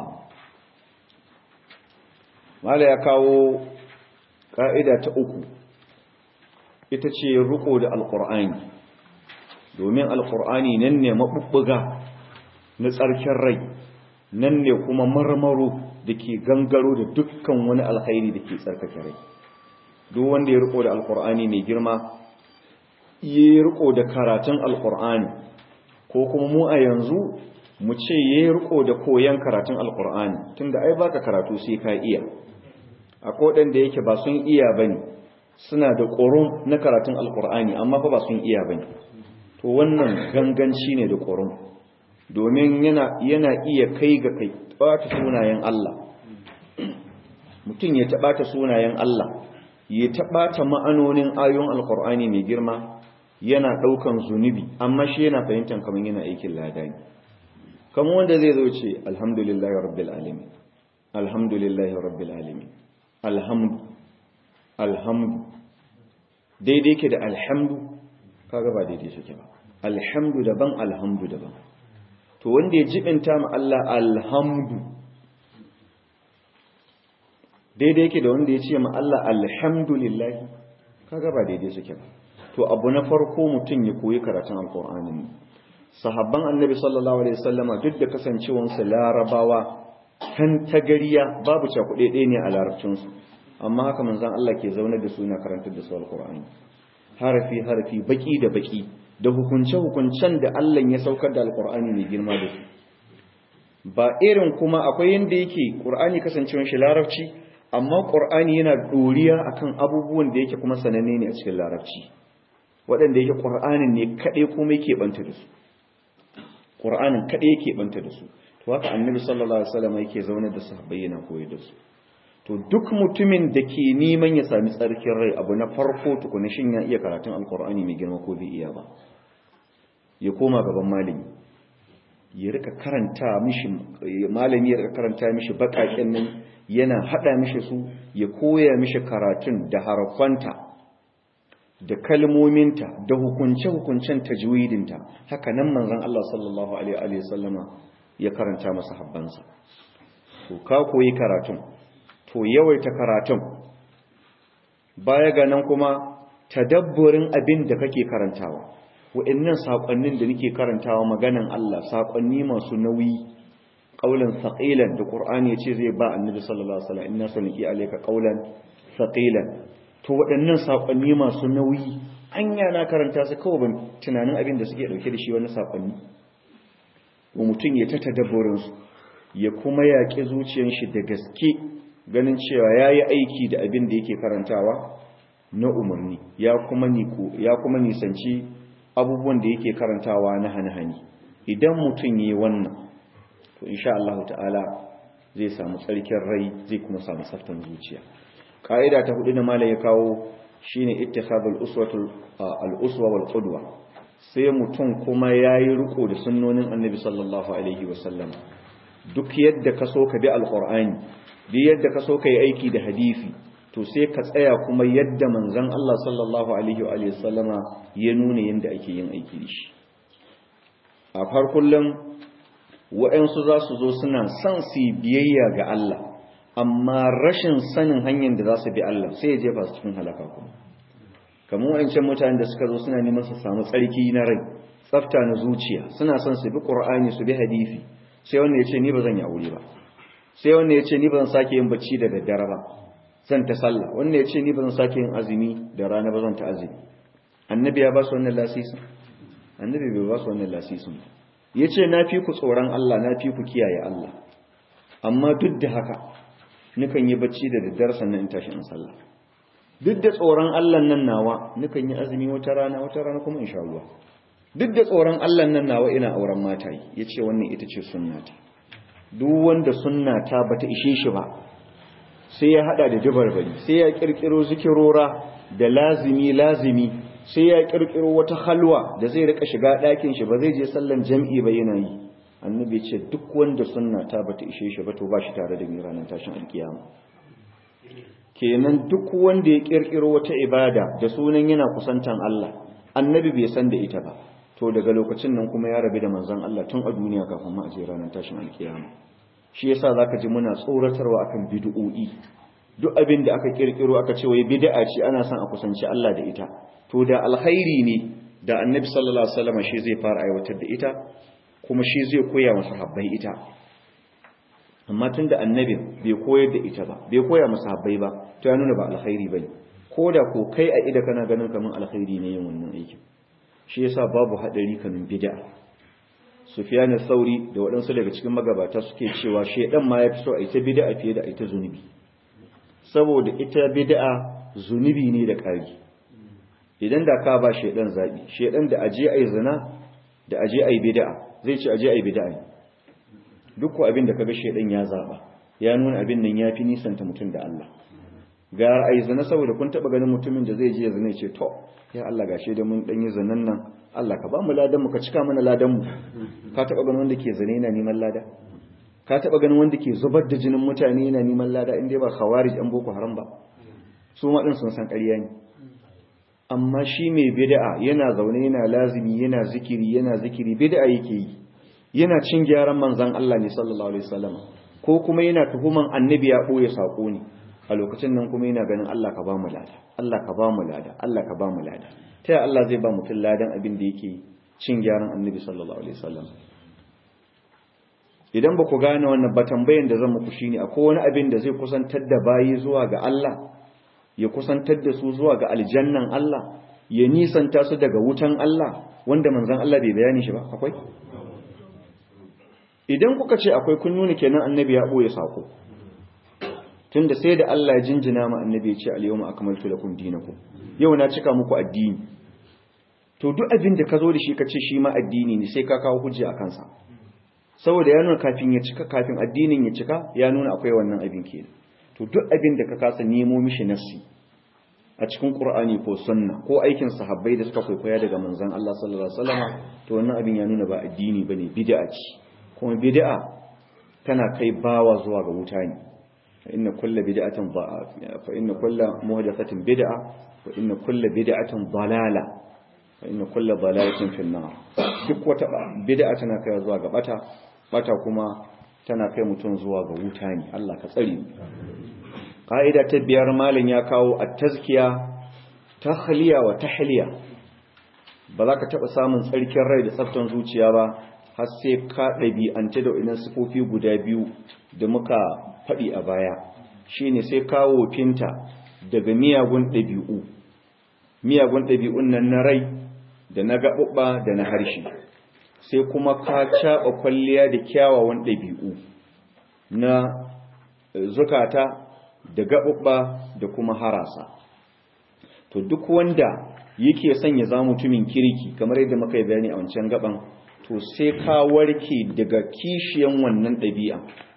mala ya kawo ka'ida ta uku ita ce riko da alqur'ani domin alqur'ani nan ne mabubbuga na tsarkin rai nan ne kuma marmaro dake gangaro da dukkan wani alkhairi dake tsarkake rai duk wanda ya riko da alqur'ani mai girma yi riko da karatun alkur'ani ko kuma mu a yanzu mu ce yi riko da koyan karatun alkur'ani tunda ai baka karatu sai ka iya akwai wadanda yake ba sun iya bane suna da ƙoron na karatun alkur'ani amma fa ba sun iya bane to wannan ganganci ne da ƙoron domin yana yana iya kai ga kai tabata sunayen Allah mutum ya tabata sunayen Allah ya tabata ma'anonin ayoyin alkur'ani mai girma yana daukan zunubi amma shi yana fahimtar kaman yana aikin ladani kamar wanda zai zo ce alhamdulillahi rabbil alamin alhamdulillahi rabbil alamin alhamdu alhamdu daidai ke da alhamdu kaga ba daidai suke ba alhamdu daban alhamdu daban to wanda ya jibinta ma Allah alhamdu daidai ke da wanda ya ce ma Allah alhamdulillah kaga ba daidai suke ba to abu na farko mutum ya koyi karatun alkur'ani sahabban annabi sallallahu alaihi wasallama duk da kasancewansu larabawa kan tagariya babu cakuɗe ɗaya ne a larabcinsu amma haka manzon Allah ke zaune da su na karantar da su alkur'ani harafi harafi baki da baki da hukunce hukuncen da Allah ya saukar da alkur'ani mai girma da su ba irin kuma akwai yanda yake qur'ani kasancewan shi larabci amma qur'ani yana doriya akan abubuwan da yake kuma sananne ne a cikin larabci waɗanda yake ƙur'anin ne kaɗai kuma yake ɓanta da su ƙur'anin kaɗai yake ɓanta da su to haka annabi sallallahu alaihi wasallam yake zaune da sahabbai yana koyar da su to duk mutumin da ke neman ya sami tsarkin rai abu na farko tukuna shin ya iya karatun alƙur'ani mai girma ko bai iya ba ya koma gaban malami ya rika karanta mishi malami ya rika karanta mishi baƙaƙen nan yana haɗa mishi su ya koya mishi karatun da harafanta da kalmominta da hukunce-hukuncen tajwidinta haka nan manzon Allah sallallahu alaihi wasallama ya karanta masa habbansa to ka koyi karatun to yawaita karatun baya ga nan kuma tadabburin abin da kake karantawa wa'annan sakonnin da nake karantawa maganan Allah sakonni masu nauyi qaulan thaqilan da Qur'ani yace zai ba annabi sallallahu alaihi wasallam inna sunqi alayka qaulan thaqilan to waɗannan saƙonni masu nauyi anya na karanta su kawai ban tunanin abin da suke ɗauke da shi wani saƙonni wa mutum ya ta tadabburinsu ya kuma yaƙi zuciyar shi da gaske ganin cewa ya yi aiki da abin da yake karantawa na umarni ya kuma ya kuma nisanci abubuwan da yake karantawa na hane-hane idan mutum ya yi wannan to insha Allah ta'ala zai samu tsarkin rai zai kuma samu tsaftan zuciya ƙa'ida ta hudu da mala ya kawo shine ittikhadul uswatul al-uswa wal qudwa sai mutum kuma yayi riko da sunnonin annabi sallallahu alaihi wasallam duk yadda ka so ka bi alqur'ani duk yadda ka so ka yi aiki da hadisi to sai ka tsaya kuma yadda manzon Allah sallallahu alaihi wa sallama ya nuna yanda ake yin aiki da shi a farkullum wa'ansu za su zo suna son su biyayya ga Allah amma rashin sanin hanyar da za su bi Allah sai ya jefa su cikin halaka kuma kamar wa'ancan mutanen da suka zo suna neman su samu tsarki na rai tsafta na zuciya suna son su bi Qur'ani su bi hadisi sai wannan ya ce ni ba zan yi aure ba, sai wannan ya ce ni ba zan sake yin bacci da daddare ba, zan ta sallah, wannan ya ce ni ba zan sake yin azumi da rana ba, zan ta azumi. Annabi ya ba su wannan lasisin? Annabi bai ba su wannan lasisin ba. Ya ce na fi ku tsoron Allah, na fi ku kiyaye Allah, amma duk da haka nukan yi bacci da daddare sannan in tashi in sallah. Duk da tsoron Allah nan nawa nukan yi azumi wata rana, wata rana kuma in sha ruwa. Duk da tsoron Allah nan nawa ina auren matayi. Ya ce wannan ita ce sunnata. Duk wanda sunnata bata ishe shi ba sai ya hada da dubarbari, sai ya kirkiro zikirora da lazimi lazimi, sai ya kirkiro wata halwa da zai rika shiga ɗakin shi, ba zai je sallan jam'i ba yana yi. Annabi ce duk wanda sunnata bata ishe shi ba to ba shi tare da ni ranar tashin alkiyama. Kenan duk wanda ya kirkiro wata ibada da sunan yana kusantan Allah, annabi bai san da ita ba, to daga lokacin nan kuma ya rabu da manzon Allah tun a duniya kafin ma a je ranar tashin alkiyama. Shi yasa zaka ji muna tsoratarwa akan bid'o'i. Duk abin da aka kirkiro aka ce wai bid'a ce ana son a kusanci Allah da ita, to da alkhairi ne da annabi sallallahu alaihi wasallam shi zai fara aiwatar da ita, kuma shi zai koya masa sahabbai ita. Amma tunda annabin bai koyar da ita ba, bai koya masa sahabbai ba, to ya nuna ba alkhairi bane. Koda ko kai a ida kana ganin kaman alkhairi ne yin wannan aikin. Shi yasa babu hadari kamin bid'a. Sufyan al-Thawri da waɗansu daga cikin magabata suke cewa shedan ma yafi so a ita bid'a fiye da a ita zunubi. Saboda ita bid'a zunubi ne da ƙari. Idan da ka ba shedan zabi, shedan da aje ayi zina da aje ayi bid'a, zai ce aje ayi bid'a ne. Duk abin da kaga shedan ya zaba, ya nuna abin nan yafi nisanta mutum da Allah. Ga ayi zina saboda kun taba ganin mutumin da zai je zina ya ce to ya Allah gashe da mun dan yi zinan nan, Allah ka ba mu ladan mu, ka cika mana ladan mu. Ka taba ganin wanda ke zina yana neman lada? Ka taba ganin wanda ke zubar da jinin mutane yana neman lada, in dai ba khawarij an boko haram ba? Su ma din sun san ƙarya ne. Amma shi mai bid'a yana zaune yana lazimi, yana zikiri, yana zikiri, bid'a yake yi. Yana cin gyaran manzon Allah ne sallallahu alaihi wasallam, ko kuma yana tuhuman annabi ya boye sako ne. A lokacin nan kuma yana ganin Allah ka ba mu lada, Allah ka ba mu lada, Allah ka ba mu lada. Ta yaya Allah zai ba mutum ladan abin da yake cin gyaran annabi sallallahu alaihi wasallam? Idan ba ku gane wannan ba, tambayan da zan muku shine akwai wani abin da zai kusantar da bayi zuwa ga Allah, ya kusantar da su zuwa ga aljannan Allah, ya nisanta su daga wutan Allah, wanda manzon Allah bai bayani shi ba? Akwai? Idan kuka ce akwai, kun nuna kenan annabi ya boye sako. Tunda sai da Allah ya jinjina ma annabi ya ce al-yawma akmaltu lakum dinakum, yau na cika muku addini. To duk abin da ka zo da shi ka ce shi ma addini ne, sai ka kawo hujja a kansa. Saboda ya nuna kafin ya cika, kafin addinin ya cika, ya nuna akwai wannan abin kenan. To duk abin da ka kasa nemo mishi nassi a cikin Qur'ani ko sunna ko aikin sahabbai da suka kwaikwaya daga manzon Allah sallallahu alaihi wasallam, to wannan abin ya nuna ba addini bane, bid'a ce. Kuma bid'a tana kai bawa zuwa ga wuta ne. fa inna kullu bid'atin fa inna kullu muhdathatin bid'a wa inna kullu bid'atin dalala wa inna kullu dalalatin fi an-nar. Duk wata bid'a tana kai zuwa ga bata, bata kuma tana kai mutum zuwa ga wuta ne. Allah ka tsare mu. Ka'ida ta biyar malin ya kawo at-tazkiya, takhliya wa tahliya. Ba za ka taba samun tsarkin rai da tsaftan zuciya ba har sai ka ɗabi'anta da idan sifofi guda biyu da muka faɗi a baya. Shine sai kawo finta daga miyagun ɗabi'u, miyagun ɗabi'un nan na rai da na gaɓuɓɓa da na harshe, sai kuma ka caɓa kwalliya da kyawawan ɗabi'u na zukata da gaɓuɓɓa da kuma harasa. To duk wanda yake son ya zama mutumin kirki kamar yadda muka yi bayani a wancan gaban, to sai ka warke daga kishiyan wannan ɗabi'a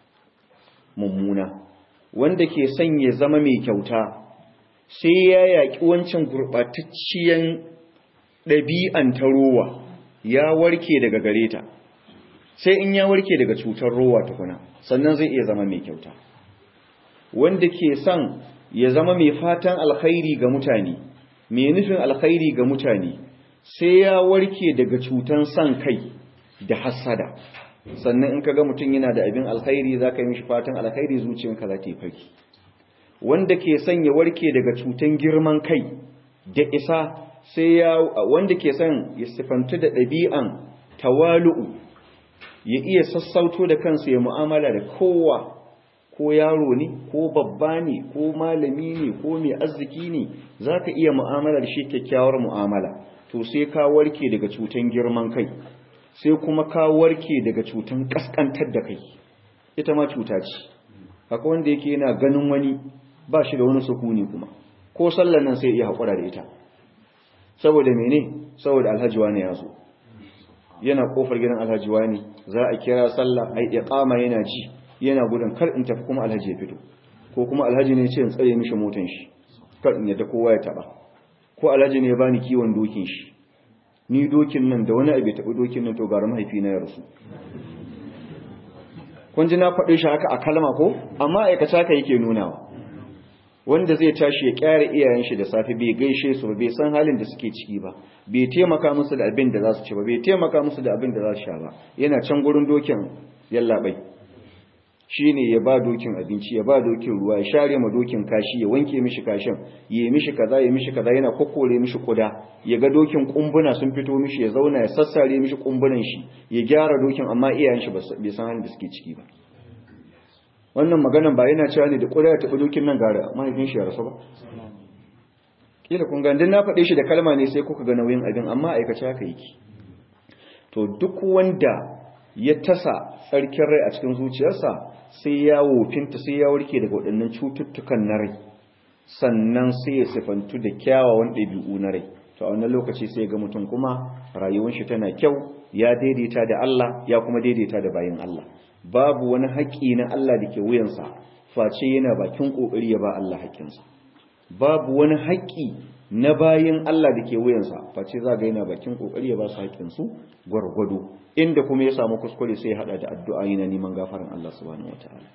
mummuna. Wanda ke son ya zama mai kyauta sai ya yaƙi wancan gurɓatacciyan ɗabi'an ta rowa, ya warke daga gare ta. Sai in ya warke daga cutar rowa tukuna sannan zai iya zama mai kyauta. Wanda ke son ya zama mai fatan alkhairi ga mutane, mai nufin alkhairi ga mutane, sai ya warke daga cutan san kai da hassada. Sannan in kaga mutum yana da abin alkhairi zaka yi mishi fatan alkhairi, zuciyarka za ta yi fari. Wanda ke son ya warke daga cutan girman kai da isa, sai ya wanda ke son ya sifantu da ɗabi'an tawalu'u, ya iya sassauto da kansa ya mu'amala da kowa, ko yaro ne ko babba ne ko malami ne ko mai arziki ne, za ka iya mu'amala da shi kyakkyawar mu'amala. To sai ka warke daga cutan girman kai, sai kuma ka warke daga cutan kaskantar da kai, ita ma cuta ce. Haka wanda yake yana ganin wani ba shi da wani sukuni kuma, ko sallar nan sai iya haƙura da ita, saboda mene? Saboda alhaji wani ya zo, yana kofar gidan alhaji wani, za a kira sallah ai iqama yana ji, yana gudun kar in tafi kuma alhaji ya fito, ko kuma alhaji ne ce in tsare mishi motan shi kar in yadda kowa ya taba, ko alhaji ne ya bani kiwon dokin shi, ni dokin nan da wani abu ya taɓa dokin nan to gara mahaifi na ya rasu. kun ji na faɗe shi haka a kalma ko, amma aikata haka yake nunawa. Wanda zai tashi ya kyara iyayen shi da safe bai gaishe su ba, bai san halin da suke ciki ba, bai taimaka musu da abin da za su ci ba, bai taimaka musu da abin da za su sha ba, yana can gurin dokin yallaɓai, shi ne ya ba dokin abinci, ya ba dokin ruwa, ya share ma dokin kashi, ya wanke mishi kashin, ya yi mishi kaza, ya mishi kaza, yana kokkore mishi kuda, ya ga dokin kumbuna sun fito mishi, ya zauna ya sassare mishi kumbunan shi, ya gyara dokin, amma iyayen shi bai san halin da suke ciki ba. Wannan maganan ba yana cewa ne da kuda ya tafi dokin nan gara mahaifin shi ya rasu ba. Kila kun ga dan na faɗe shi da kalma ne sai kuka ga nauyin abin, amma aikace haka yake. To duk wanda ya tasa tsarkin rai a cikin zuciyarsa sai ya wofinta, sai ya warke daga waɗannan cututtukan na rai, sannan sai ya sifantu da kyawawan ɗabi'u na rai. To a wannan lokaci sai ga mutum kuma rayuwar shi tana kyau, ya daidaita da Allah, ya kuma daidaita da bayin Allah. Babu wani haƙƙi na Allah da ke wuyansa face yana bakin ƙoƙari ya ba Allah haƙƙinsa. Babu wani haƙƙi na bayin Allah da ke wuyansa face za ga yana bakin ƙoƙari ya ba su haƙƙinsu gwargwado, inda kuma ya samu kuskure sai ya haɗa da addu'a yana neman gafaran Allah subhanahu wataala.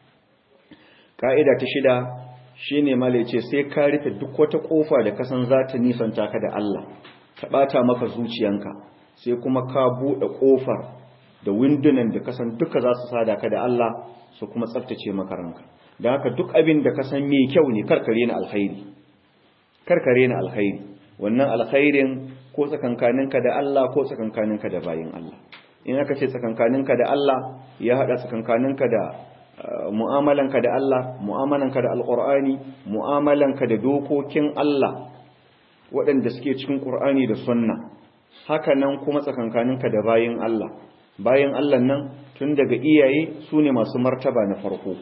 Ka'ida ta shida shine malai ce sai ka rufe duk wata ƙofa da kasan za ta nisanta ka da Allah, ta ɓata maka zuciyanka, sai kuma ka buɗe ƙofar da windunan da kasan duka za su sada ka da Allah su kuma tsaftace maka ranka. Da haka duk abin da kasan mai kyau ne karkare na alkhairi, karkare na alkhairi, wannan alkhairin ko tsakankaninka da Allah ko tsakankaninka da bayin Allah. In aka ce tsakankaninka da Allah ya hada tsakankaninka da mu'amalanka da Allah, mu'amalanka da alqur'ani, mu'amalanka da dokokin Allah waɗanda suke cikin Qur'ani da Sunna. Haka nan kuma tsakankaninka da bayin Allah. Bayan Allah nan tun daga iyaye su ne masu martaba na farko,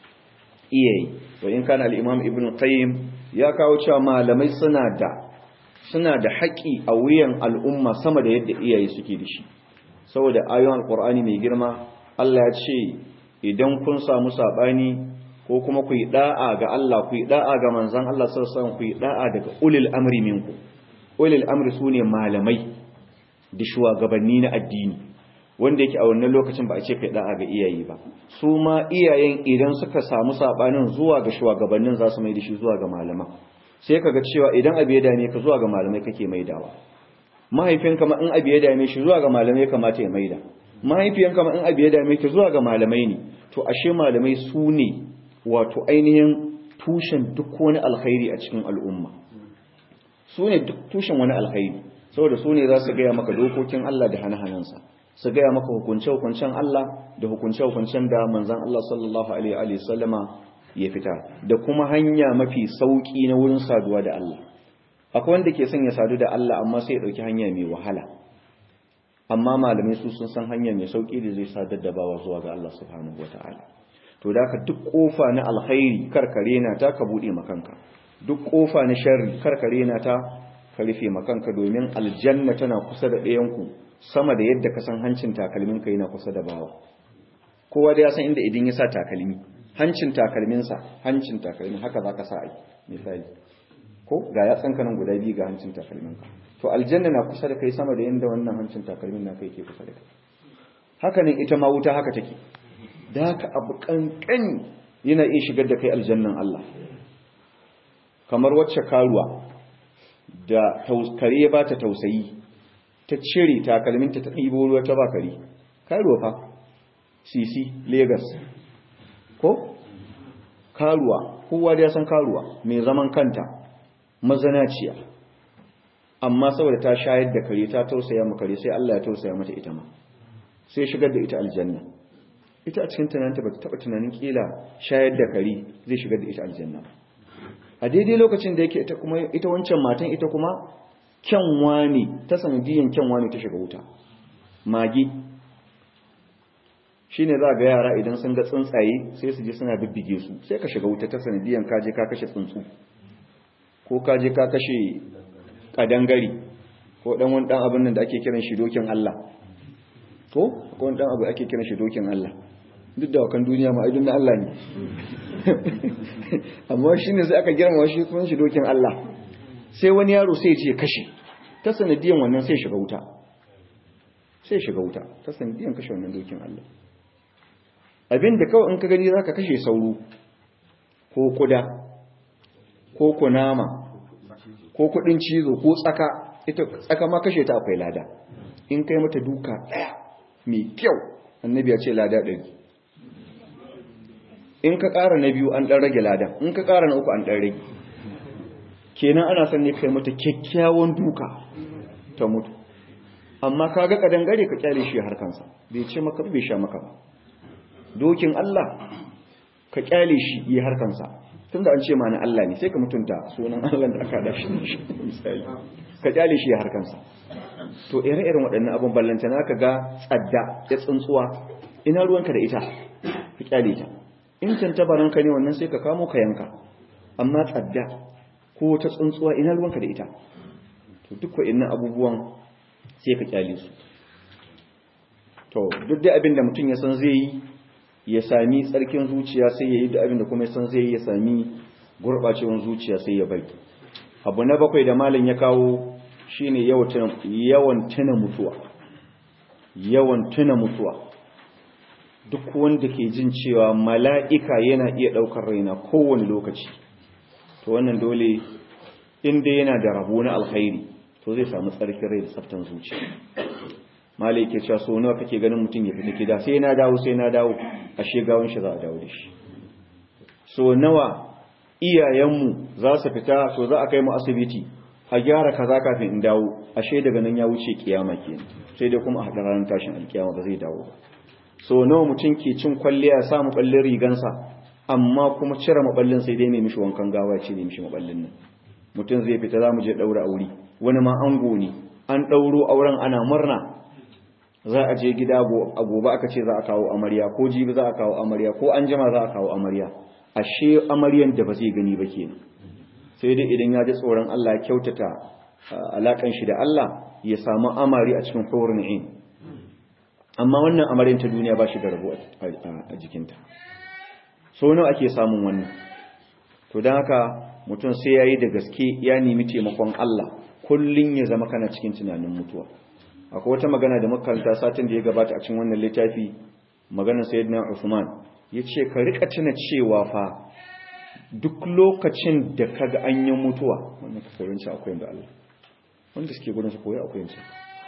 iyaye. To in kana al-Imam Ibn Qayyim ya kawo cewa malamai suna da suna da haƙi a wuyan al'umma sama da yadda iyaye suke da shi, saboda ayoyin Al-Qur'ani mai girma Allah ya ce idan kun samu sabani ko kuma ku yi da'a ga Allah, ku yi da'a ga manzon Allah sallallahu alaihi wasallam, ku yi da'a daga ulil amri minku. Ulil amri sune malamai da shugabanni na addini, wanda yake a wannan lokacin ba a ce kai da'a ga iyaye ba. Su ma iyayen idan suka samu sabanin zuwa ga shugabannin za su mai da shi zuwa ga malaman. Sai kaga cewa idan abu ya dame ka zuwa ga malamai kake maidawa. Mahaifinka ma in abu ya dame shi zuwa ga malamai kamata ya maida. Mahaifiyanka ma in abu ya dame ka zuwa ga malamai ne. To ashe malamai su ne wato ainihin tushen duk wani alkhairi a cikin al'umma. Su ne duk tushen wani alkhairi, saboda su ne za su gaya maka dokokin Allah da hana-hanansa, su gaya maka hukunce-hukuncen Allah da hukunce-hukuncen da manzan Allah sallallahu Alaihi wasallama ya fita, da kuma hanya mafi sauƙi na wurin saduwa da Allah. Akwai wanda ke son ya sadu da Allah amma sai ya ɗauki hanya mai wahala, amma malamai su sun san hanya mai sauƙi da zai sadar da bawa zuwa ga Allah subhanahu wa ta'ala. To da ka duk ƙofa na alkhairi karkare na ta ka buɗe makanka, duk ƙofa na sharri karkare na ta ka rufe makanka, domin aljanna tana kusa da ɗayanku sama da yadda ka san hancin takalmin ka yana kusa da bawa. Kowa da ya san inda idan ya sa takalmi, hancin takalminsa, hancin takalmin haka za ka sa ai misali, ko ga ya tsanka nan guda biyu ga hancin takalmin ka, to aljanna na kusa da kai sama da yadda wannan hancin takalmin na kai ke kusa da kai. Haka nan ita ma wuta haka take, da haka abu kankani yana iya shigar da kai aljannan Allah. Kamar wacce karuwa da kare ya bata tausayi, ta cire takalminta ta ɗibo ruwa ta ba kare. Karuwa fa sisi Lagos ko karuwa, kowa da ya san karuwa mai zaman kanta, mazanaciya, amma saboda ta shayar da kare ta tausaya ma kare sai Allah ya tausaya mata ita ma, sai shigar da ita aljanna. Ita a cikin tunanta ba ta taɓa tunanin ƙila shayar da kari zai shigar da ita aljanna. A daidai lokacin da yake ita kuma ita wancan matan ita kuma kyanwa ne, ta sanadiyan kyanwa ne ta shiga wuta. Mage shi ne za ga yara idan sun ga tsuntsaye sai su je suna bibbige su, sai ka shiga wuta ta sanadiyan kaje ka kashe tsuntsu ko kaje ka kashe kadangari ko dan wani dan abin nan da ake kiran shi dokin Allah, ko ko wani dan abu ake kiran shi dokin Allah, duk da wakan duniya ma aidun na Allah ne amma shi ne sai aka girma shi sunan shi dokin Allah, sai wani yaro sai ya kashe ta sanadiyan wannan sai shiga wuta, sai shiga wuta ta sanadiyan kashe wannan dokin Allah. Abin da kawai in ka gani zaka kashe sauro ko kuda ko kunama ko kudin cizo ko tsaka, ita tsaka ma kashe ta akwai lada in kai mata duka daya mai kyau, annabi ya ce lada ɗari. In ka ƙara na biyu an ɗan rage ladan, in ka ƙara na uku an ɗan rage. Kenan ana son ne kai mata kyakkyawan duka ta mutu. Amma ka ga kadangare ka kyale shi har kansa, bai ce maka bai sha maka ba. Dokin Allah ka kyale shi yi har kansa, tunda an ce ma na Allah ne sai ka mutunta sunan Allah da aka da shi misali, ka kyale shi har kansa. To ire-iren waɗannan abin ballanta na ka ga tsadda ya tsuntsuwa, ina ruwanka da ita ka kyale ta. In tantabaranka ne wannan sai ka kamo ka yanka, amma tsadda ko ta tsuntsuwa ina ruwanka da ita. To duk waɗannan abubuwan sai ka kyale su. To duk da abin da mutum ya san zai yi ya sami tsarkin zuciya sai ya yi, da abin da kuma ya san zai yi ya sami gurɓacewar zuciya sai ya bari. Abu na bakwai da malam ya kawo shine yawan tuna mutuwa. Yawan tuna mutuwa. Duk wanda ke jin cewa mala'ika yana iya ɗaukar raina kowane lokaci, to wannan dole inda yana da rabo na alkhairi to zai samu tsarkin rai da tsaftan zuciya. Malai ke cewa so nawa kake ganin mutum ya fita gida sai na dawo sai na dawo, ashe gawon shi za a dawo da shi. So nawa iyayenmu za su fita, so za a kai mu asibiti a gyara kaza kafin in dawo, ashe daga nan ya wuce kiyama kenan, sai dai kuma a haɗa ranar tashin alkiyama ba zai dawo. So nawa mutum ke cin kwalliya ya samu ɓallin rigansa amma kuma cire maɓallin sai dai mai mishi wankan gawa ce ne mishi maɓallin nan. Mutum zai fita za mu je ɗaura aure, wani ma ango ne an ɗauro auren ana murna, za a je gida a gobe aka ce za a kawo amarya, ko jibi za a kawo amarya, ko an jima za a kawo amarya, ashe amaryan da ba zai gani ba kenan. Sai dai idan ya ji tsoron Allah ya kyautata alakan shi da Allah ya samu amari a cikin hurun in, amma wannan amaryan ta duniya ba shi da rabo a jikinta. So nawa ake samun wannan? To don haka mutum sai ya yi da gaske ya nemi taimakon Allah kullum ya zama kana cikin tunanin mutuwa. Akwai wata magana da makaranta satin da ya gabata a cikin wannan littafi, maganar Sayyidina Uthman, ya ce ka rika tuna cewa fa duk lokacin da ka ga an yi mutuwa, wannan ka koyanci akwai da Allah wanda suke gudun su koyi akwai yanci,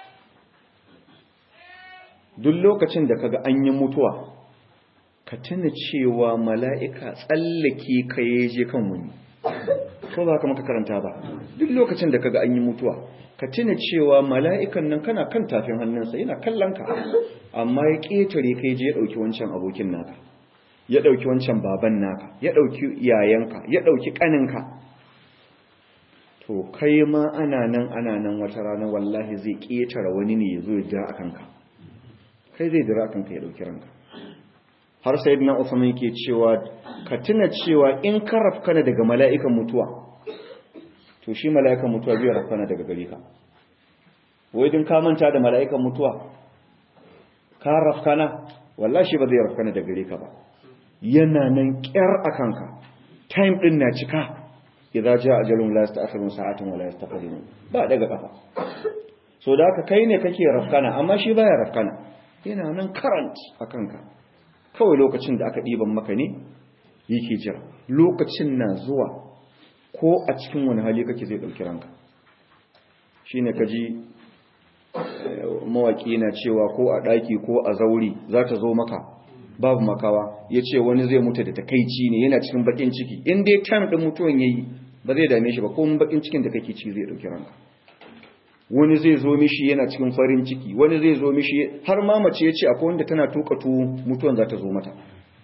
duk lokacin da ka ga an yi mutuwa ka tuna cewa mala'ika tsallake ka yaje kan wani, ko ba ka maka karanta ba. Duk lokacin da ka ga an yi mutuwa ka tuna cewa mala'ikan nan kana kan tafin hannunsa yana kallon ka, amma ya ƙetare kai je ya ɗauki wancan abokin naka, ya ɗauki wancan baban naka, ya ɗauki yayanka, ya ɗauki ƙaninka. To kai ma ana nan ana nan wata rana wallahi zai ƙetare wani ne ya zo ya jira a kanka, kai zai jira a kanka ya ɗauki ranka. Har Sayyidina Uthman yake cewa ka tuna cewa in ka rafkana daga mala'ikan mutuwa, to shi mala'ikan mutuwa zai rafkana daga gare ka. Wai din ka manta da mala'ikan mutuwa ka rafkana, wallahi shi ba zai rafkana daga gare ka ba, yana nan kyar a kanka. Time din na cika, idza jaa ajalun la yasta'khirun sa'atan wa la yastaqdimun, ba daga kafa. So da haka kai ne kake rafkana amma shi baya rafkana, yana nan current a kanka. Kawai lokacin da aka ɗiban maka ne yake jira, lokacin na zuwa ko a cikin wani hali kake zai ɗauki ranka. Shi ne kaji mawaƙi na cewa ko a ɗaki ko a zauri za ta zo maka babu makawa, ya ce wani zai mutu da takaici ne yana cikin baƙin ciki, in dai time ɗin mutuwan ya yi ba zai dame shi ba, ko baƙin cikin da kake ci zai ɗauki ranka. wani zai zo mishi yana cikin farin ciki, wani zai zo mishi har ma mace yace akwai wanda tana tuka tuwo mutuwan za ta zo mata.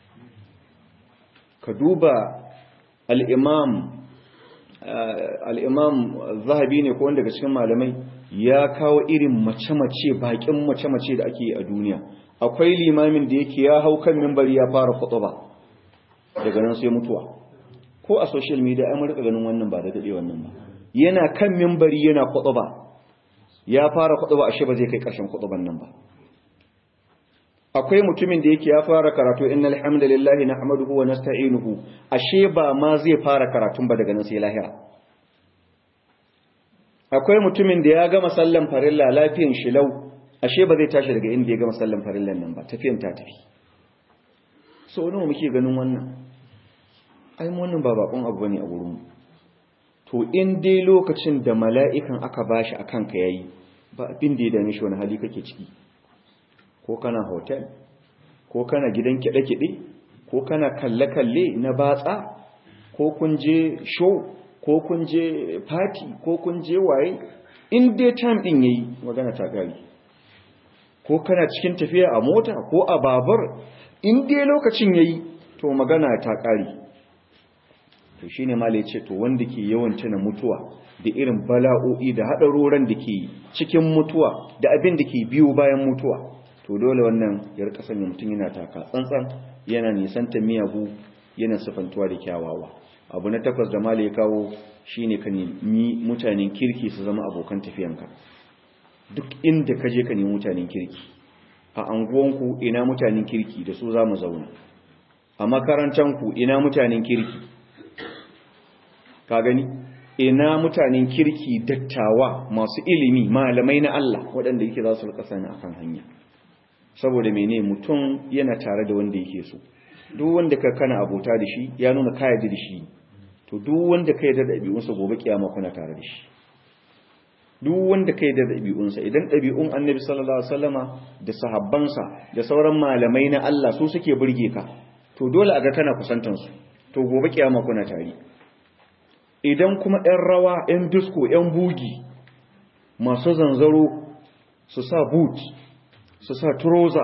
Ka duba al-imam al-imam Zahabi ne ko wanda daga cikin malamai ya kawo irin mace-mace bakin mace-mace da ake yi a duniya. Akwai limamin da yake ya hau kan minbari ya fara khutba daga nan sai mutuwa. Ko a social media ai mun rika ganin wannan ba da dade wannan ba. Yana kan minbari yana khutba ya fara khutba ashe ba zai kai karshen khutban nan ba. Akwai mutumin da yake ya fara karatu innal hamdalillahi nahmaduhu wa nasta'inuhu ashe ba ma zai fara karatun ba daga nan sai lahira. Akwai mutumin da ya gama sallan farilla lafiyan shi lau ashe ba zai tashi daga inda ya gama sallan farillan nan ba, tafiyan ta tafi. So nawa muke ganin wannan? Ai wannan ba bakon abu bane a gurin mu. To in dai lokacin da mala'ikan aka bashi akan ka yayi ba abin da ya dame shi wani hali kake ciki. Ko kana hotel, ko kana gidan kiɗe-kiɗe, ko kana kalle-kalle na batsa, ko kun je show, ko kun je party, ko kun je waye, in dai time ɗin yayi magana ta gari. Ko kana cikin tafiya a mota ko a babur, in dai lokacin yayi to magana ta ƙari. To shine malai ce to wanda ke yawan tuna mutuwa da irin bala'o'i da haɗaroran da ke cikin mutuwa da abin da ke biyo bayan mutuwa. To dole wannan ya rika sanya mutum yana taka tsantsan, yana nisanta miyagu, yana sifantuwa da kyawawa. Abu na takwas da mali ya kawo shine ka nemi mutanen kirki su zama abokan tafiyanka. Duk inda ka je ka nemi mutanen kirki. A anguwanku ina mutanen kirki da su za mu zauna. A makarantanku ina mutanen kirki. Ka gani? Ina mutanen kirki dattawa masu ilimi malamai na Allah waɗanda yake za su rika sani akan hanya. Saboda mene mutum yana tare da wanda yake so. Duk wanda ka kana abota da shi ya nuna ka yarda da shi. To duk wanda ka yarda da ɗabi'unsa gobe kiyama kuna tare da shi. Duk wanda ka yarda da ɗabi'unsa idan ɗabi'un Annabi sallallahu alaihi wasallama da sahabbansa da sauran malamai na Allah su suke burge ka, to dole aga kana kusantan su. To gobe kiyama kuna tare. Idan kuma ɗan rawa, ɗan disco, ɗan bugi masu zanzaro su sa boot su sa trouser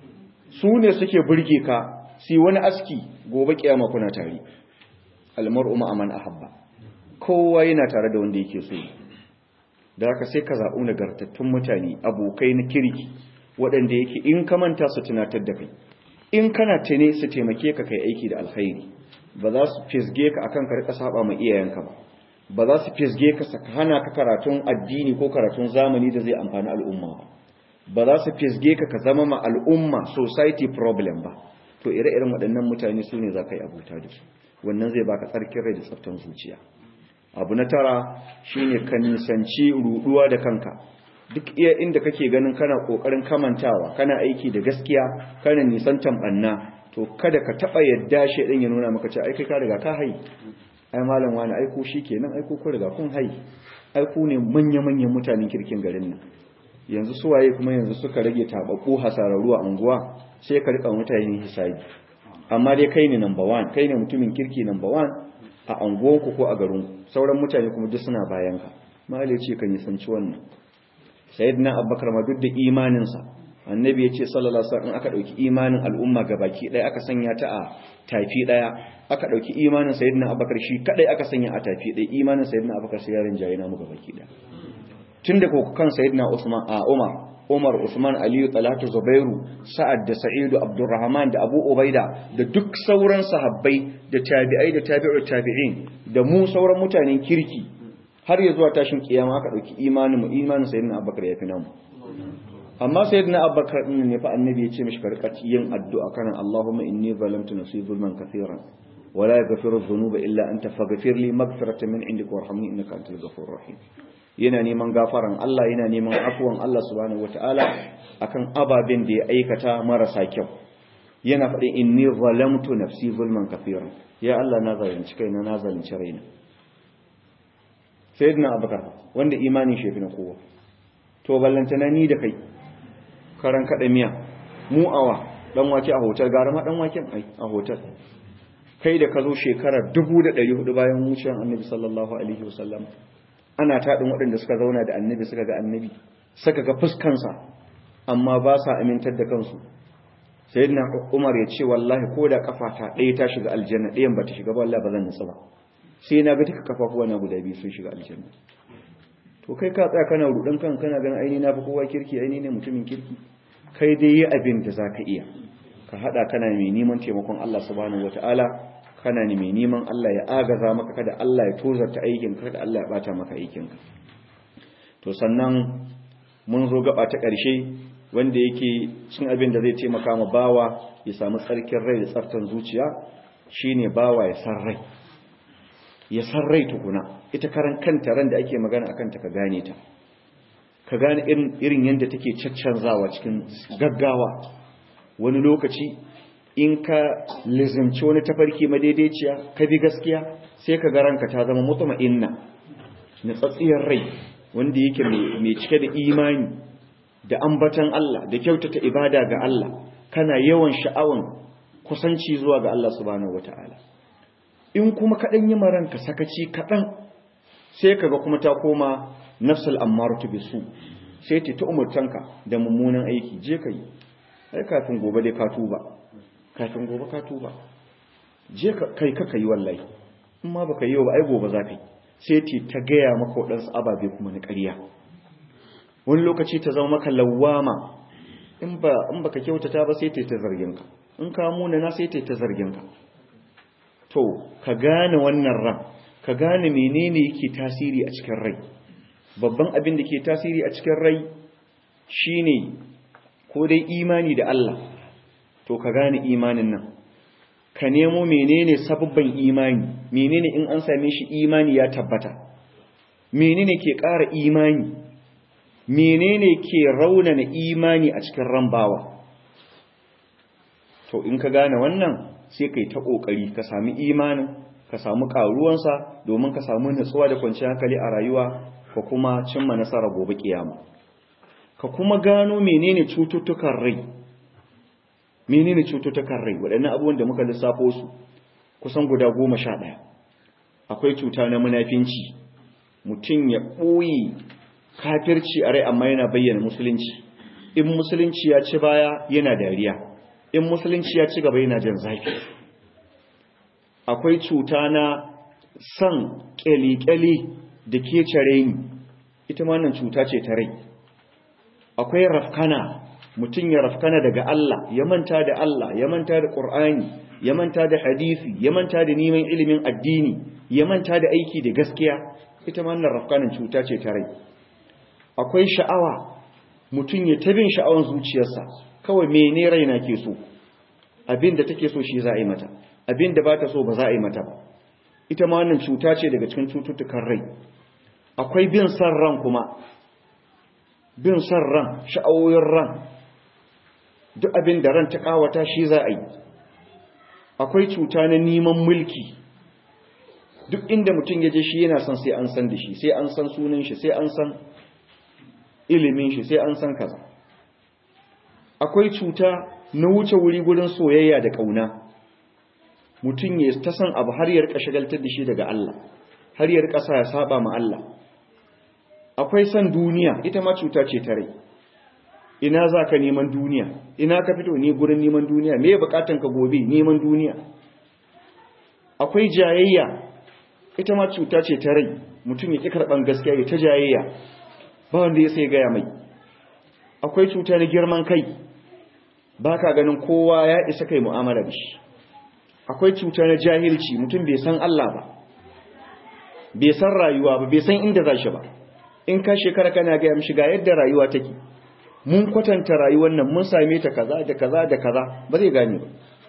su ne suke burge ka si wani aski gobe kiyama kuna tare. Almar'u ma'a man ahabba. Kowa yana tare da wanda yake so. Da haka sai ka zaɓu nagartattun mutane, abokai na kirki waɗanda yake in ka manta su tunatar da kai. In kana tane su taimake ka kai aiki da alkhairi. Ba za su fisge ka akan ka rika saba ma iyayenka ba. Ba za su fisge ka saka hana ka karatun addini ko karatun zamani da zai amfani al'umma ba. Ba za su fisge ka ka zama ma al'umma society problem ba. To ire-iren waɗannan mutane su ne za ka yi abuta da su. Wannan zai baka tsarkin rai da tsaftan zuciya. Abu na tara shine ka nisanci ruduwa da kanka. Duk iya inda kake ganin kana kokarin kamantawa, kana aiki da gaskiya, kana nisantan banna, to kada ka taba yadda shedan ya nuna maka cewa ai kai ka riga ka hai. Ai malam wani ai ku shikenan ai ku ku riga kun hai. Ai ku ne manya-manyan mutanen kirkin garin nan. Yanzu suwaye kuma yanzu suka rage tababbu hasararru a unguwa sai ka rika mutane hisabi. Amma dai kai ne number one, kai ne mutumin kirki number one a unguwanku ko a garinku. Sauran mutane kuma duk suna bayan ka. Mali ce ka nisanci wannan. Sayyidina Abubakar ma duk da imanin sa, Annabi ya ce sallallahu alaihi wasallam aka dauki imanin al'umma gabaki daya aka sanya ta a tafi daya, aka dauki imanin Sayyidina Abubakar shi kadai aka sanya a tafi daya, imanin Sayyidina Abubakar sai yarin jayina mu gabaki daya. Tunda ko kan Sayyidina Usman a Umar Umar, Usman, Aliyu, Talatu, Zubairu, Sa'ad da Sa'idu, Abdurrahman da Abu Ubaida da duk sauran sahabbai da tabi'ai da tabi'ut tabi'in da mu sauran mutanen kirki har ya zuwa tashin kiyama aka dauki imanin mu imanin sayyidina Abubakar ya fi namu. Amma sayyidina Abubakar din ne fa annabi ya ce mishi karkaci yin addu'a kana Allahumma inni zalamtu nafsi zulman kathiran wa la yaghfiru dhunuba illa anta faghfir li maghfiratan min indika warhamni innaka antal ghafurur rahim. Yana neman gafaran Allah, yana neman afuwan Allah subhanahu wataala akan ababen da ya aikata marasa kyau. Yana faɗin inni zalamtu nafsi zulman kafiran. Ya Allah na zalunci kaina, na zalunci raina. Sayyidina Abubakar wanda imanin shi fi na kowa. To ballantana ni da kai. Karan kada miya. Mu awa dan wake a hotel gara ma dan waken ai a hotel. Kai da ka zo shekara dubu da ɗari hudu bayan wucin Annabi sallallahu alaihi wasallam. ana taɗin waɗanda suka zauna da annabi suka ga annabi suka ga fuskansa amma ba sa amintar da kansu. Sayyidina Umar ya ce wallahi ko da kafata ɗaya ta shiga aljanna ɗayan ba ta shiga ba wallahi ba zan nutsu ba sai na ga duka kafafuwa na guda biyu sun shiga aljanna. To kai ka tsaya kana rudan kan kana ganin aini na fa kowa kirki aini ne mutumin kirki. Kai dai yi abin da zaka iya, ka hada kana mai neman taimakon Allah subhanahu wataala, kana ne mai neman Allah ya agaza maka, kada Allah ya tozarta aikin ka, kada Allah ya bata maka aikin ka. To sannan mun zo gaba ta ƙarshe wanda yake cin abin da zai taimaka ma bawa ya samu tsarkin rai da tsaftan zuciya shine bawa ya san rai. Ya san rai tukuna, ita karan kanta ran da ake magana akan ta ka gane ta. Ka gane irin irin yanda take caccanzawa cikin gaggawa. Wani lokaci in ka lizimci wani tafarki madaidaiciya ka bi gaskiya sai ka ga ranka ta zama mutma'inna, na tsatsiyar rai wanda yake mai cike da imani da ambatan Allah da kyautata ibada ga Allah, kana yawan sha'awan kusanci zuwa ga Allah subhanahu wataala. In kuma kaɗan yi maranka sakaci kaɗan sai kaga kuma ta koma nafsul ammaratu bisu, sai ta umurtanka da mummunan aiki, je ka yi, ai kafin gobe dai ka tuba, kafin gobe ka tuba, je kai ka yi wallahi, in ma baka yi ba ai gobe za ka yi, sai ta gaya maka waɗansu ababe kuma na ƙarya. Wani lokaci ta zama maka lawama, in ba in baka kyautata ba sai ta ta zargin ka, in ka muna na sai ta ta zargin ka. To ka gane wannan ran, ka gane menene yake tasiri a cikin rai. Babban abin da ke tasiri a cikin rai shine ko dai imani da Allah. To ka gane imanin nan, ka nemo menene sababban imani, menene in an same shi imani ya tabbata, menene ke ƙara imani, menene ke raunana imani a cikin rambawa. To in ka gane wannan sai kai ta kokari ka sami imanin, ka samu karuwansa domin ka samu nutsuwa da kwanciyar hankali a rayuwa, ka kuma cimma nasara gobe kiyama. Ka kuma gano menene cututtukan rai, menene cututtukan rai, waɗannan abubuwan da muka lissafo su kusan guda goma sha ɗaya. Akwai cuta na munafinci, mutum ya ɓoye kafirci a rai amma yana bayyana musulunci. In musulunci ya ci baya yana dariya, in musulunci ya ci gaba yana jan zafi. Akwai cuta na san ƙyali-ƙyali da ke care ni, ita ma nan cuta ce ta rai. Akwai rafkana, mutum ya rafkana daga Allah, ya manta da Allah, ya manta da Qur'ani, ya manta da hadisi, ya manta da neman ilimin addini, ya manta da aiki da gaskiya, ita ma nan rafkanan cuta ce ta rai. Akwai sha'awa, mutum ya tabin sha'awan zuciyarsa, kawai mene raina ke so, abin da take so shi za a yi mata, abin da ba ta so ba za a yi mata ba. Ita ma wannan cuta ce daga cikin cututtukan rai. Akwai bin san ran kuma, bin san ran, sha'awoyin ran, duk abin da ran ta kawata shi za a yi. Akwai cuta na neman mulki, duk inda mutum ya je shi yana son sai an san da shi, sai an san sunan shi, sai an san ilimin shi, sai an san kaza. Akwai cuta na wuce wuri gurin soyayya da kauna, mutum ya ta san abu har ya rika shagaltar da shi daga Allah, har ya rika sa ya saba ma Allah. Akwai san duniya, ita ma cuta ce ta rai. Ina za ka neman duniya, ina ka fito ne gurin neman duniya, me bukatan ka gobe neman duniya. Akwai jayayya, ita ma cuta ce ta rai, mutum ya ƙi karɓan gaskiya ya ta jayayya, ba wanda ya sai gaya mai. Akwai cuta na girman kai, ba ka ganin kowa ya isa kai mu'amala da shi. Akwai cuta na jahilci, mutum bai san Allah ba, bai san rayuwa ba, bai san inda za shi ba. In ka shekara kana gaya mishi ga yadda rayuwa take, mun kwatanta rayuwar nan mun same ta kaza da kaza da kaza, ba zai gane ba.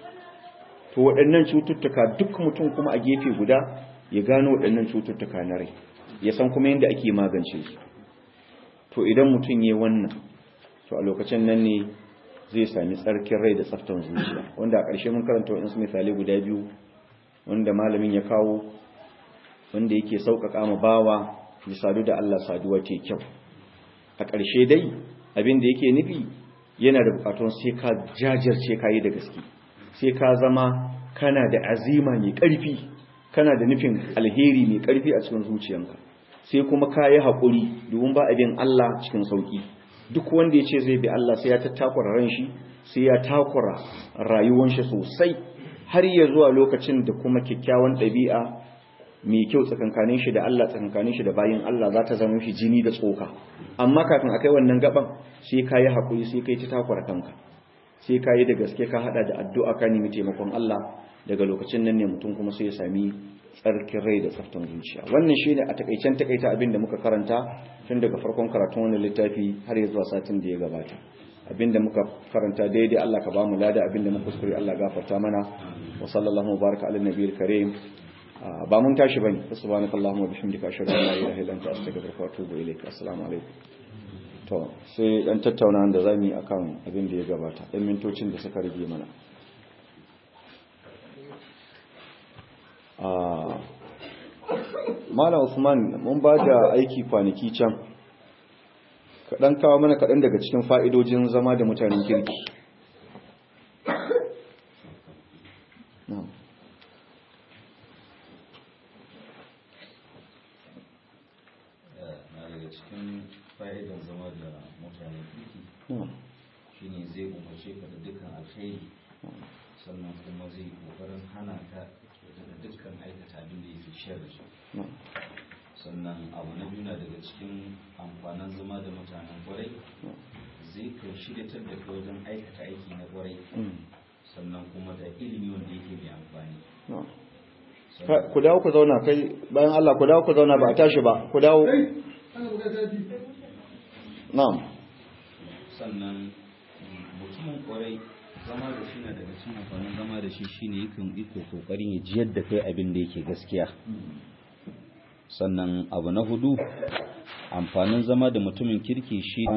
To waɗannan cututtuka duk mutum kuma a gefe guda ya gano waɗannan cututtuka na rai, ya san kuma yadda ake magance su. To idan mutum ya wannan, to a lokacin nan ne zai sami tsarkin rai da tsaftan zuciya, wanda a ƙarshe mun karanta waɗansu misalai guda biyu wanda malamin ya kawo, wanda yake sauƙaƙa ma bawa ya sadu da Allah saduwa ta kyau. A ƙarshe dai abin da yake nufi yana da buƙatun sai ka jajirce ka yi da gaske, sai ka zama kana da azima mai ƙarfi, kana da nufin alheri mai ƙarfi a cikin zuciyanka, sai kuma ka yi haƙuri domin ba abin Allah cikin sauƙi. Duk wanda ya ce zai bi Allah sai ya tattakura ran shi, sai ya takura rayuwar shi sosai, har ya zuwa lokacin da kuma kyakkyawan ɗabi'a mai kyau tsakankanin shi da Allah, tsakankanin shi da bayin Allah za ta zama shi jini da tsoka. Amma kafin akai wannan gaban sai ka yi haƙuri, sai ka yi ta takura kanka, sai ka yi da gaske ka haɗa da addu'a ka nemi taimakon Allah. Daga lokacin nan ne mutum kuma sai ya sami tsarkin rai da tsaftan zuciya. Wannan shi ne a takaicen takaita abin da muka karanta tun daga farkon karatun wannan littafi har ya zuwa satin da ya gabata. Abin da muka karanta daidai Allah ka ba mu lada, abin da muka kuskure Allah gafarta mana. Wa sallallahu baraka ala nabiyil karim. Ba mun tashi bane. Subhanakallahumma wa bihamdika ashhadu an la ilaha illa anta astaghfiruka wa atubu ilaik. Assalamu alaikum. To sai dan tattauna da zamu yi akan abin da ya gabata, dan mintocin da suka rige mana. Malam Usman mun ba da aiki kwanaki can, kaɗan kawo mana kaɗan daga cikin fa'idojin zama da mutanen kirki. na daga cikin fa'idan zama da mutanen kirki shi ne zai umarce ka da dukkan alkhairi, sannan kuma zai kokarin hana ka daga dukkan aikata abin da yake shayar da su. Sannan abu na biyu na daga cikin amfanin zama da mutanen kwarai, zai kan shiryatar da kai wajen aikata aiki na kwarai, sannan kuma da ilimi wanda yake mai amfani. Ku dawo ku zauna, kai bayan Allah ku dawo ku zauna, ba a tashi ba, ku dawo. Na'am. Sannan mutumin kwarai zama da shi na daga cikin amfanin zama da shi shine yakan iko kokarin ya jiyar da kai abin da yake gaskiya. Sannan abu na hudu, amfanin zama da mutumin kirki shi